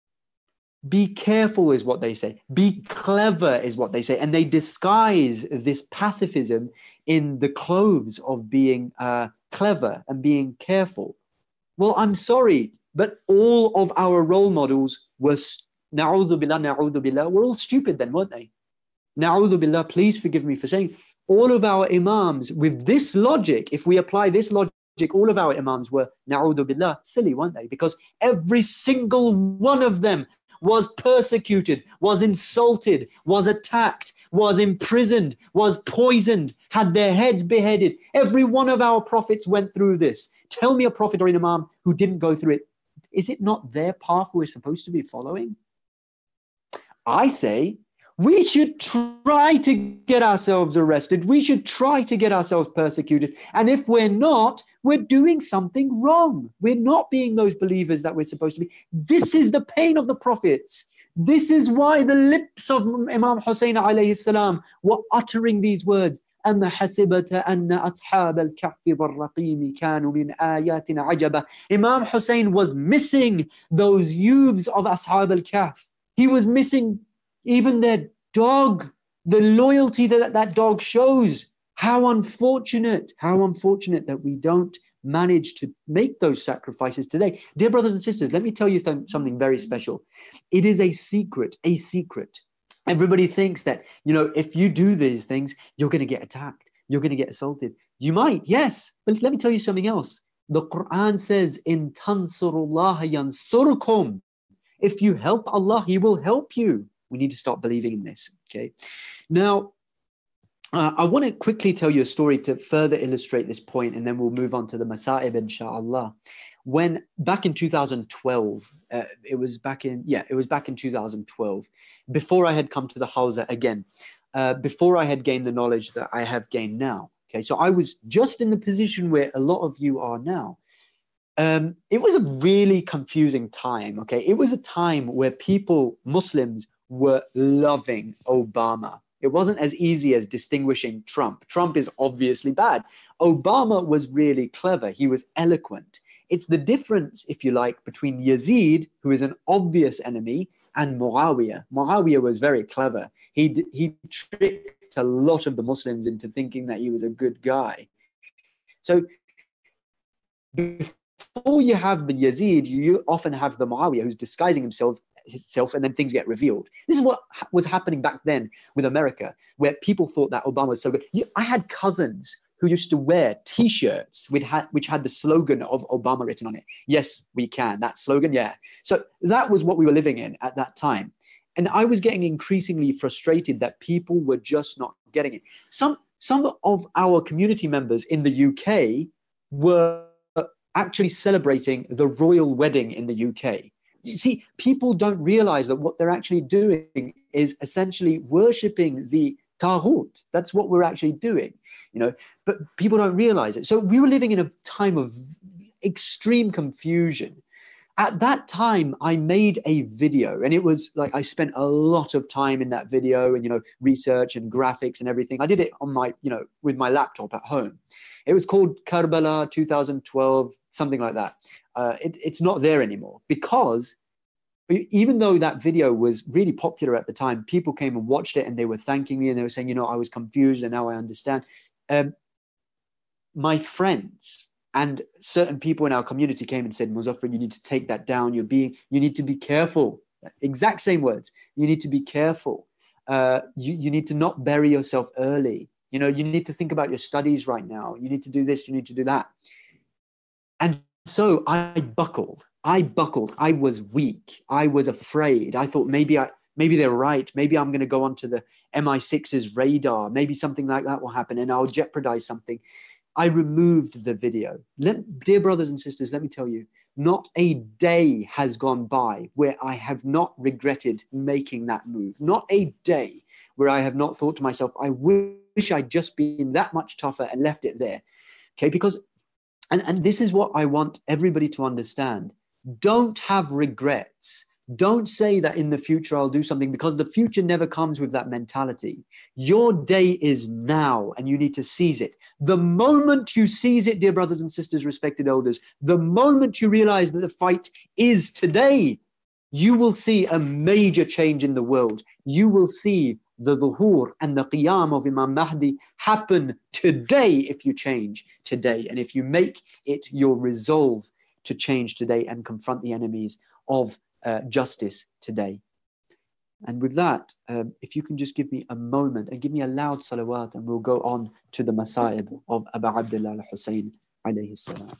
Be careful is what they say. Be clever is what they say. And they disguise this pacifism in the clothes of being uh, clever and being careful. Well, I'm sorry, but all of our role models were, na'udhu billah, na'udhu billah, were all stupid then, weren't they? Na'udhu billah, please forgive me for saying, all of our imams with this logic, if we apply this logic, all of our imams were, na'udhu billah, silly, weren't they? Because every single one of them was persecuted, was insulted, was attacked, was imprisoned, was poisoned, had their heads beheaded. Every one of our prophets went through this. Tell me a prophet or an imam who didn't go through it. Is it not their path we're supposed to be following? I say we should try to get ourselves arrested. We should try to get ourselves persecuted. And if we're not, we're doing something wrong. We're not being those believers that we're supposed to be. This is the pain of the prophets. This is why the lips of Imam Hussein alayhi salam were uttering these words. أَمَّا حَسِبَتَ أَنَّ أَصْحَابَ الْكَهْفِ وَالرَّقِيمِ كَانُوا مِنْ آيَاتِنَا عَجَبًا. Imam Hussein was missing those youths of Ashab al-Kahf. He was missing even their dog, the loyalty that that dog shows. How unfortunate, how unfortunate that we don't manage to make those sacrifices today. Dear brothers and sisters, let me tell you th- something very special. It is a secret, a secret. Everybody thinks that, you know, if you do these things, you're going to get attacked. You're going to get assaulted. You might, yes. But let me tell you something else. The Quran says, in tansurullah yansurkum. If you help Allah, He will help you. We need to start believing in this, okay? Now, uh, I want to quickly tell you a story to further illustrate this point, and then we'll move on to the Masa'ib, inshallah. When back in two thousand twelve, uh, it was back in, yeah, it was back in two thousand twelve, before I had come to the Hawza again, uh, before I had gained the knowledge that I have gained now, okay? So I was just in the position where a lot of you are now. Um, it was a really confusing time, okay? It was a time where people, Muslims, were loving Obama. It wasn't as easy as distinguishing Trump. Trump is obviously bad. Obama was really clever. He was eloquent. It's the difference, if you like, between Yazid, who is an obvious enemy, and Muawiyah. Muawiyah was very clever. He, he tricked a lot of the Muslims into thinking that he was a good guy. So before you have the Yazid, you often have the Muawiyah who's disguising himself Himself, and then things get revealed. This is what ha- was happening back then with America, where people thought that Obama was so good. You, I had cousins who used to wear T-shirts which had, which had the slogan of Obama written on it. Yes, we can. That slogan, yeah. So that was what we were living in at that time. And I was getting increasingly frustrated that people were just not getting it. Some, some of our community members in the U K were actually celebrating the royal wedding in the U K. You see, people don't realize that what they're actually doing is essentially worshipping the Taghut. That's what we're actually doing, you know, but people don't realize it. So we were living in a time of extreme confusion. At that time, I made a video, and it was like I spent a lot of time in that video and, you know, research and graphics and everything. I did it on my, you know, with my laptop at home. It was called Karbala two thousand twelve, something like that. Uh, it, it's not there anymore because even though that video was really popular at the time, people came and watched it and they were thanking me and they were saying, you know, I was confused and now I understand. Um, my friends and certain people in our community came and said, Muzaffar, you need to take that down. You're being, you need to be careful. Exact same words. You need to be careful. Uh, you, you need to not bury yourself early. You know, you need to think about your studies right now. You need to do this, you need to do that. And so I buckled. I buckled. I was weak. I was afraid. I thought maybe I, maybe they're right. Maybe I'm going to go onto the M I six's radar. Maybe something like that will happen and I'll jeopardize something. I removed the video. Let, dear brothers and sisters, let me tell you, not a day has gone by where I have not regretted making that move. Not a day where I have not thought to myself, I wish I'd just been that much tougher and left it there. Okay, because, and, and this is what I want everybody to understand. Don't have regrets. Don't say that in the future I'll do something, because the future never comes with that mentality. Your day is now and you need to seize it. The moment you seize it, dear brothers and sisters, respected elders, the moment you realize that the fight is today, you will see a major change in the world. You will see the dhuhur and the qiyam of Imam Mahdi happen today if you change today. And if you make it your resolve to change today and confront the enemies of Uh, justice today. And with that, um, if you can just give me a moment and give me a loud salawat, and we'll go on to the Masaib of Abu Abdullah al-Hussein alayhi salam.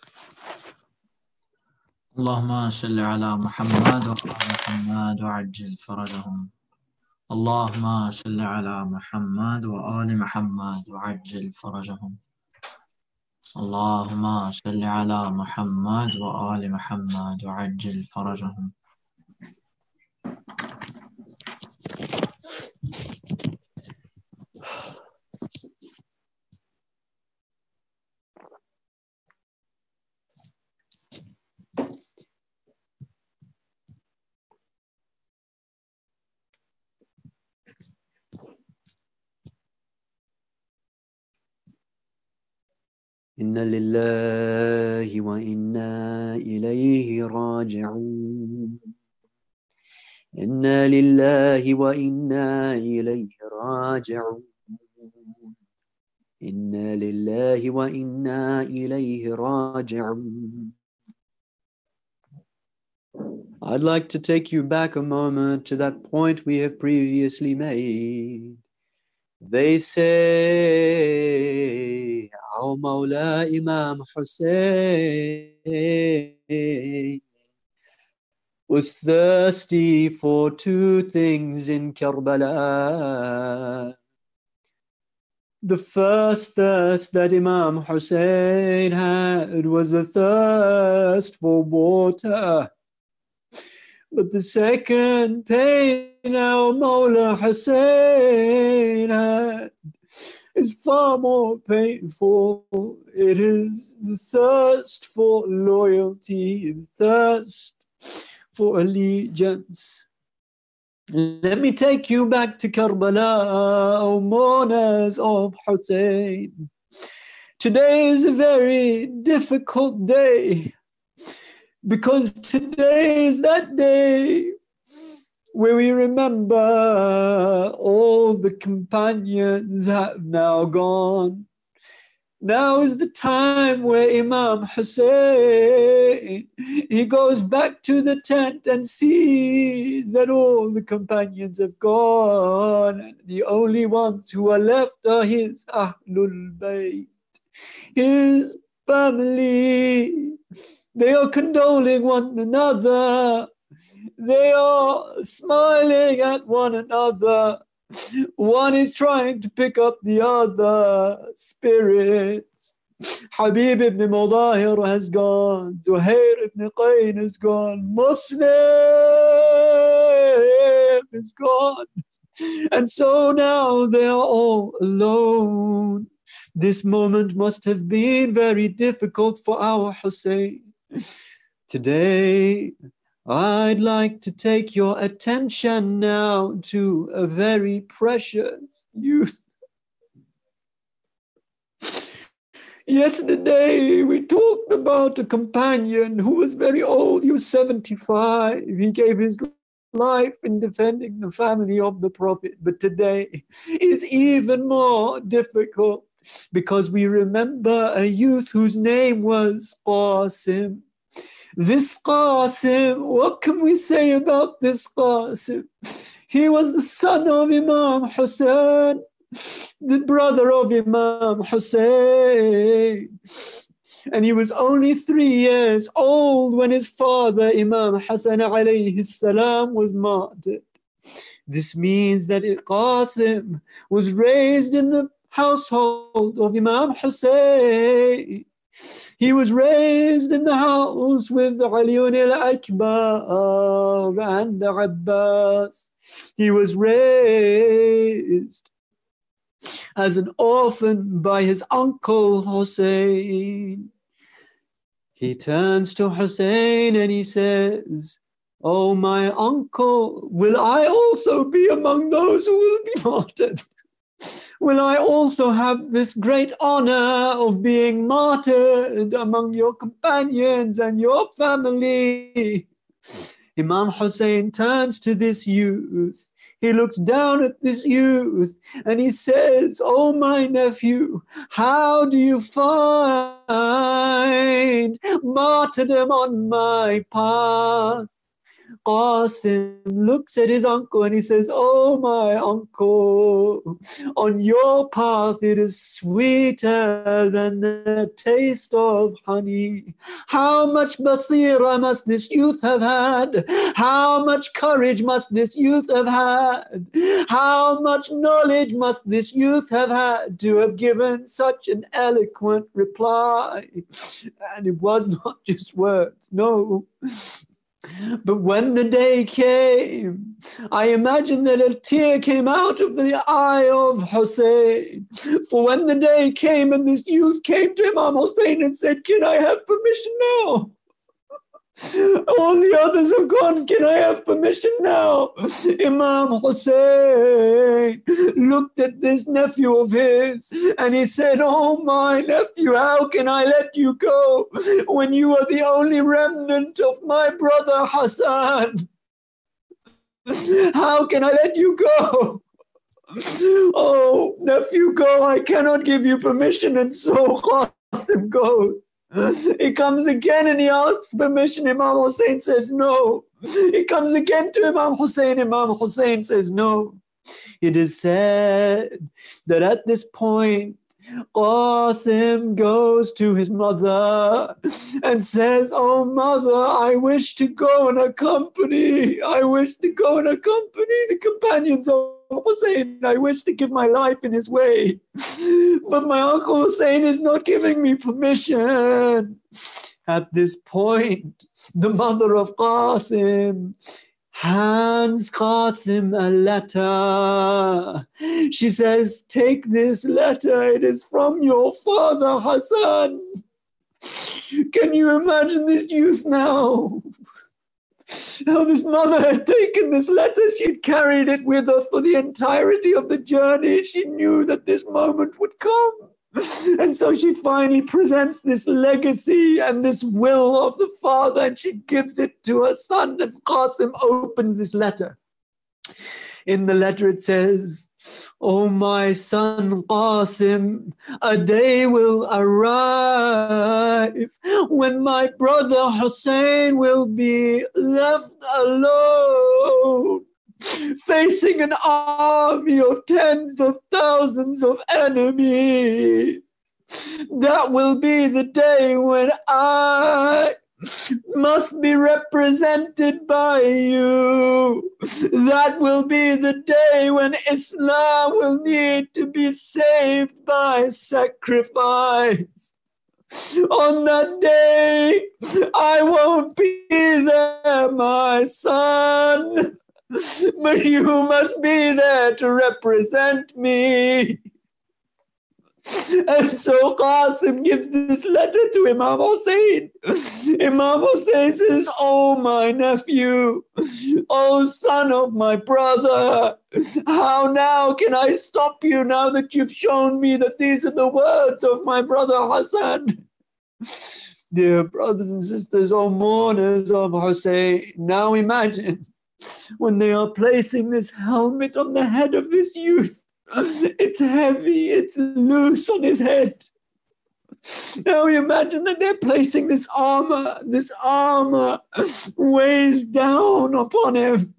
Allahumma salli ala Muhammad wa ala Muhammad wa ajil farajahum. Allahumma salli ala Muhammad wa ali Muhammad wa ajil farajahum. Allahumma salli ala Muhammad wa ali Muhammad wa ajil farajahum. Inna lillahi wa inna ilayhi raji'un. Inna lillahi wa inna ilayhi raji'un. Inna lillahi wa inna ilayhi raji'un. I'd like to take you back a moment to that point we have previously made. They say, our Mawla Imam Hussein was thirsty for two things in Karbala. The first thirst that Imam Hussein had was the thirst for water. But the second pain our Mawla Hussein had is far more painful. It is the thirst for loyalty, the thirst for allegiance. Let me take you back to Karbala, O mourners of Hussein. Today is a very difficult day, because today is that day where we remember all the companions have now gone. Now is the time where Imam Hussein, he goes back to the tent and sees that all the companions have gone, and the only ones who are left are his Ahlul Bayt, his family. They are condoling one another. They are smiling at one another. One is trying to pick up the other spirits. Habib ibn Mudahir has gone. Zuhair ibn Qayn is gone. Muslim is gone. And so now they are all alone. This moment must have been very difficult for our Hussein. Today, I'd like to take your attention now to a very precious youth. Yesterday, we talked about a companion who was very old. He was seventy-five. He gave his life in defending the family of the Prophet. But today is even more difficult, because we remember a youth whose name was Qasim. This Qasim, what can we say about this Qasim? He was the son of Imam Hussein, the brother of Imam Hussein. And he was only three years old when his father, Imam Hassan alayhi salam, was martyred. This means that Qasim was raised in the household of Imam Hussein. He was raised in the house with Ali al-Akbar and Abbas. He was raised as an orphan by his uncle Hussein. He turns to Hussein and he says, "Oh, my uncle, will I also be among those who will be martyred? Will I also have this great honor of being martyred among your companions and your family?" Imam Hussein turns to this youth. He looks down at this youth and he says, "Oh, my nephew, how do you find martyrdom on my path?" Qasim looks at his uncle and he says, "Oh, my uncle, on your path it is sweeter than the taste of honey. How much basira must this youth have had? How much courage must this youth have had? How much knowledge must this youth have had to have given such an eloquent reply?" And it was not just words, no. But when the day came, I imagine that a tear came out of the eye of Hussein. For when the day came and this youth came to Imam Hussein and said, "Can I have permission now? All the others have gone. Can I have permission now?" Imam Hussein looked at this nephew of his and he said, "Oh, my nephew, how can I let you go when you are the only remnant of my brother Hassan? How can I let you go? Oh, nephew, go. I cannot give you permission." And so Qasim goes. He comes again and he asks permission. Imam Hussein says no. He comes again to Imam Hussein. Imam Hussein says no. It is said that at this point, Qasim goes to his mother and says, "Oh, mother, I wish to go and accompany, I wish to go and accompany the companions of Hussein. I wish to give my life in his way. But my uncle Hussein is not giving me permission." At this point, the mother of Qasim hands Qasim a letter. She says, "Take this letter. It is from your father Hassan." Can you imagine this youth now? How this mother had taken this letter, she'd carried it with her for the entirety of the journey. She knew that this moment would come. And so she finally presents this legacy and this will of the father, and she gives it to her son, and Qasim opens this letter. In the letter it says, "Oh, my son Qasim, a day will arrive when my brother Hussein will be left alone, facing an army of tens of thousands of enemies. That will be the day when I must be represented by you. That will be the day when Islam will need to be saved by sacrifice. On that day, I won't be there, my son, but you must be there to represent me." And so Qasim gives this letter to Imam Hussein. Imam Hussein says, "Oh, my nephew, oh, son of my brother, how now can I stop you now that you've shown me that these are the words of my brother Hassan?" Dear brothers and sisters, oh, mourners of Hussein, now imagine when they are placing this helmet on the head of this youth. It's heavy, it's loose on his head. Now imagine that they're placing this armor, this armor weighs down upon him.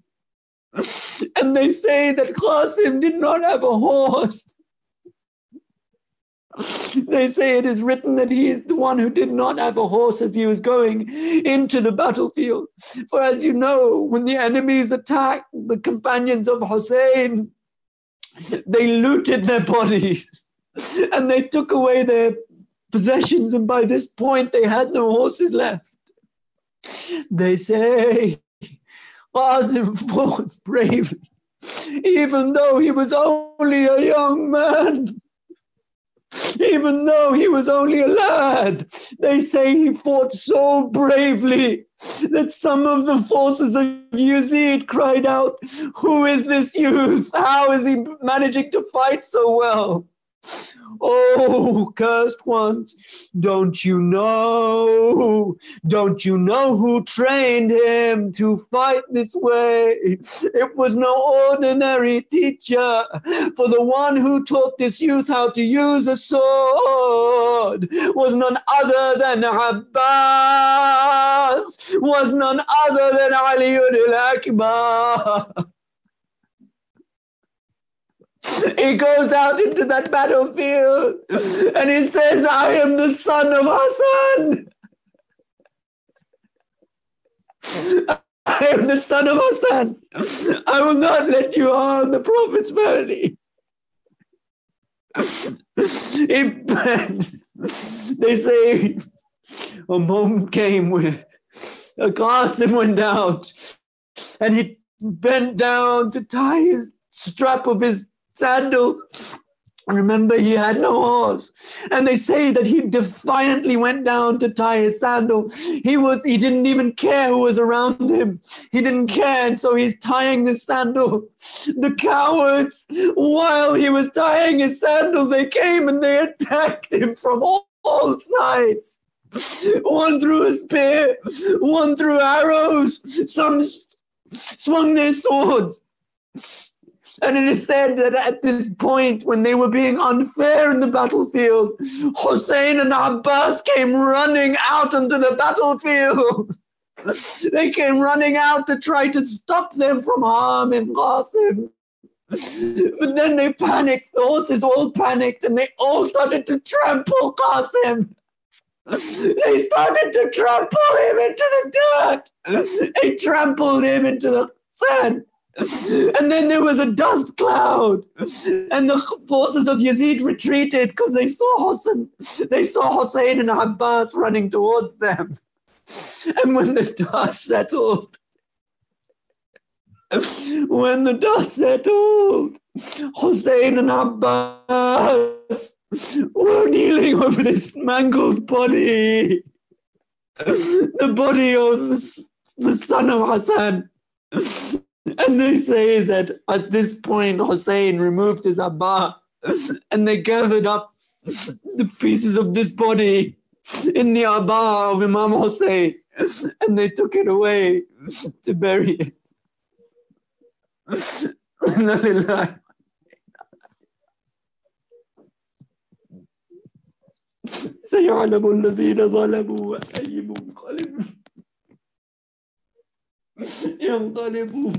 And they say that Qasim did not have a horse. They say it is written that he is the one who did not have a horse as he was going into the battlefield. For as you know, when the enemies attacked the companions of Hussein, they looted their bodies and they took away their possessions, and by this point they had no horses left. They say Qasim fought bravely, even though he was only a young man. Even though he was only a lad, they say he fought so bravely that some of the forces of Yazid cried out, "Who is this youth? How is he managing to fight so well?" Oh, cursed ones, don't you know? Don't you know who trained him to fight this way? It was no ordinary teacher, for the one who taught this youth how to use a sword was none other than Abbas, was none other than Ali al-Akbar. He goes out into that battlefield and he says, "I am the son of Hassan. I am the son of Hassan. I will not let you harm the Prophet's family." He, they say a moment came where Qasim went out and he bent down to tie his strap of his sandal. Remember, he had no horse, and they say that he defiantly went down to tie his sandal. He was he didn't even care who was around him. He didn't care, and so he's tying the sandal. The cowards, while he was tying his sandal, they came and they attacked him from all, all sides. One threw a spear, one threw arrows, some swung their swords. And it is said that at this point, when they were being unfair in the battlefield, Hussein and Abbas came running out onto the battlefield. They came running out to try to stop them from harming Qasim. But then they panicked, the horses all panicked, and they all started to trample Qasim. They started to trample him into the dirt. They trampled him into the sand. And then there was a dust cloud, and the forces of Yazid retreated because they saw Hussein, they saw Hussein and Abbas running towards them. And when the dust settled, when the dust settled, Hussein and Abbas were kneeling over this mangled body, the body of the, the son of Hassan. And they say that at this point, Hussein removed his abba and they gathered up the pieces of this body in the abba of Imam Hussein and they took it away to bury it. سيعلم الذين ظلموا وأي منقلب ينقلبون.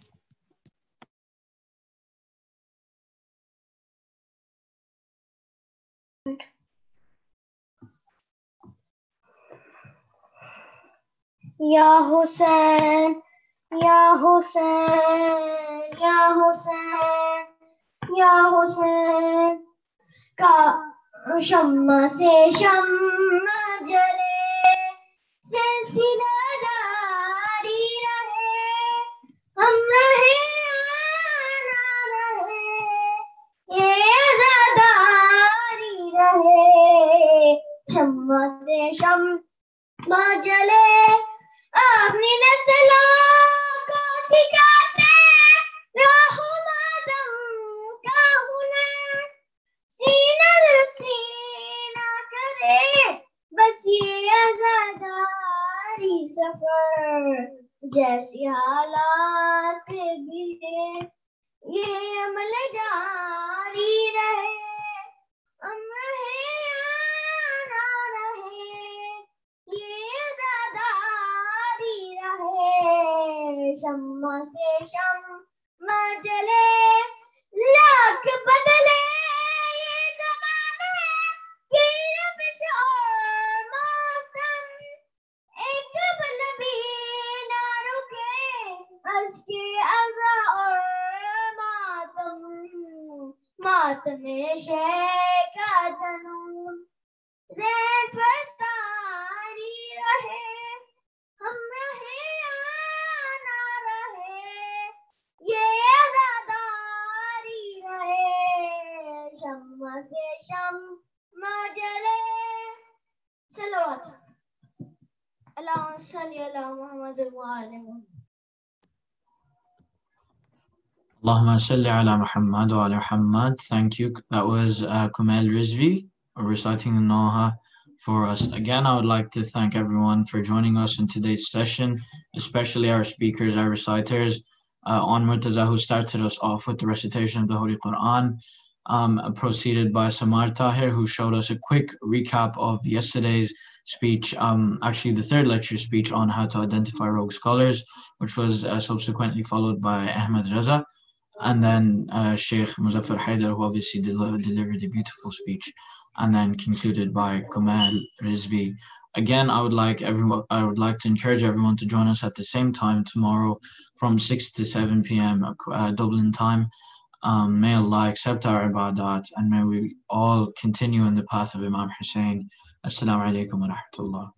Ya Hussein, Ya Hussein, Ya Hussein, Ya Hussein, ka शम्मा से शम्मा जले सिलसिला जारी रहे हम रहे ना रहे ये आज़ादारी रहे शम्मा से शम्मा जले अपनी नस्लों को सिखाते रहो मातम का हुनर सीना सीना करे बस ये आज़ादारी सफर जैसी हालात भी है ये अमल जारी रहे हम रहे या ना रहे ये आज़ादारी रहे शम्मा से शम्मा जले लाख बदले ये ज़माने रात में शे का जनून ज़हन पर तारी रहे हम रहे या ना रहे ये आज़ादारी रहे शम्मा से शम्मा जले सलवात अल्लाहुम्मा सल्ली अला मुहम्मद व आले Muhammad Allahumma salli ala Muhammad wa ala Muhammad. Thank you. That was uh, Kumail Rizvi reciting the Noha for us. Again, I would like to thank everyone for joining us in today's session, especially our speakers, our reciters, uh, on Murtaza, who started us off with the recitation of the Holy Quran, um, proceeded by Samar Tahir, who showed us a quick recap of yesterday's speech, um, actually the third lecture speech on how to identify rogue scholars, which was uh, subsequently followed by Ahmed Raza. And then uh, Sheikh Muzaffar Haidar, who obviously del- delivered a beautiful speech, and then concluded by Kumail Rizvi. Again, I would like everyone, I would like to encourage everyone to join us at the same time tomorrow from six to seven p m uh, Dublin time. Um, may Allah accept our ibadat, and may we all continue in the path of Imam Hussein. Assalamu alaikum wa rahmatullah.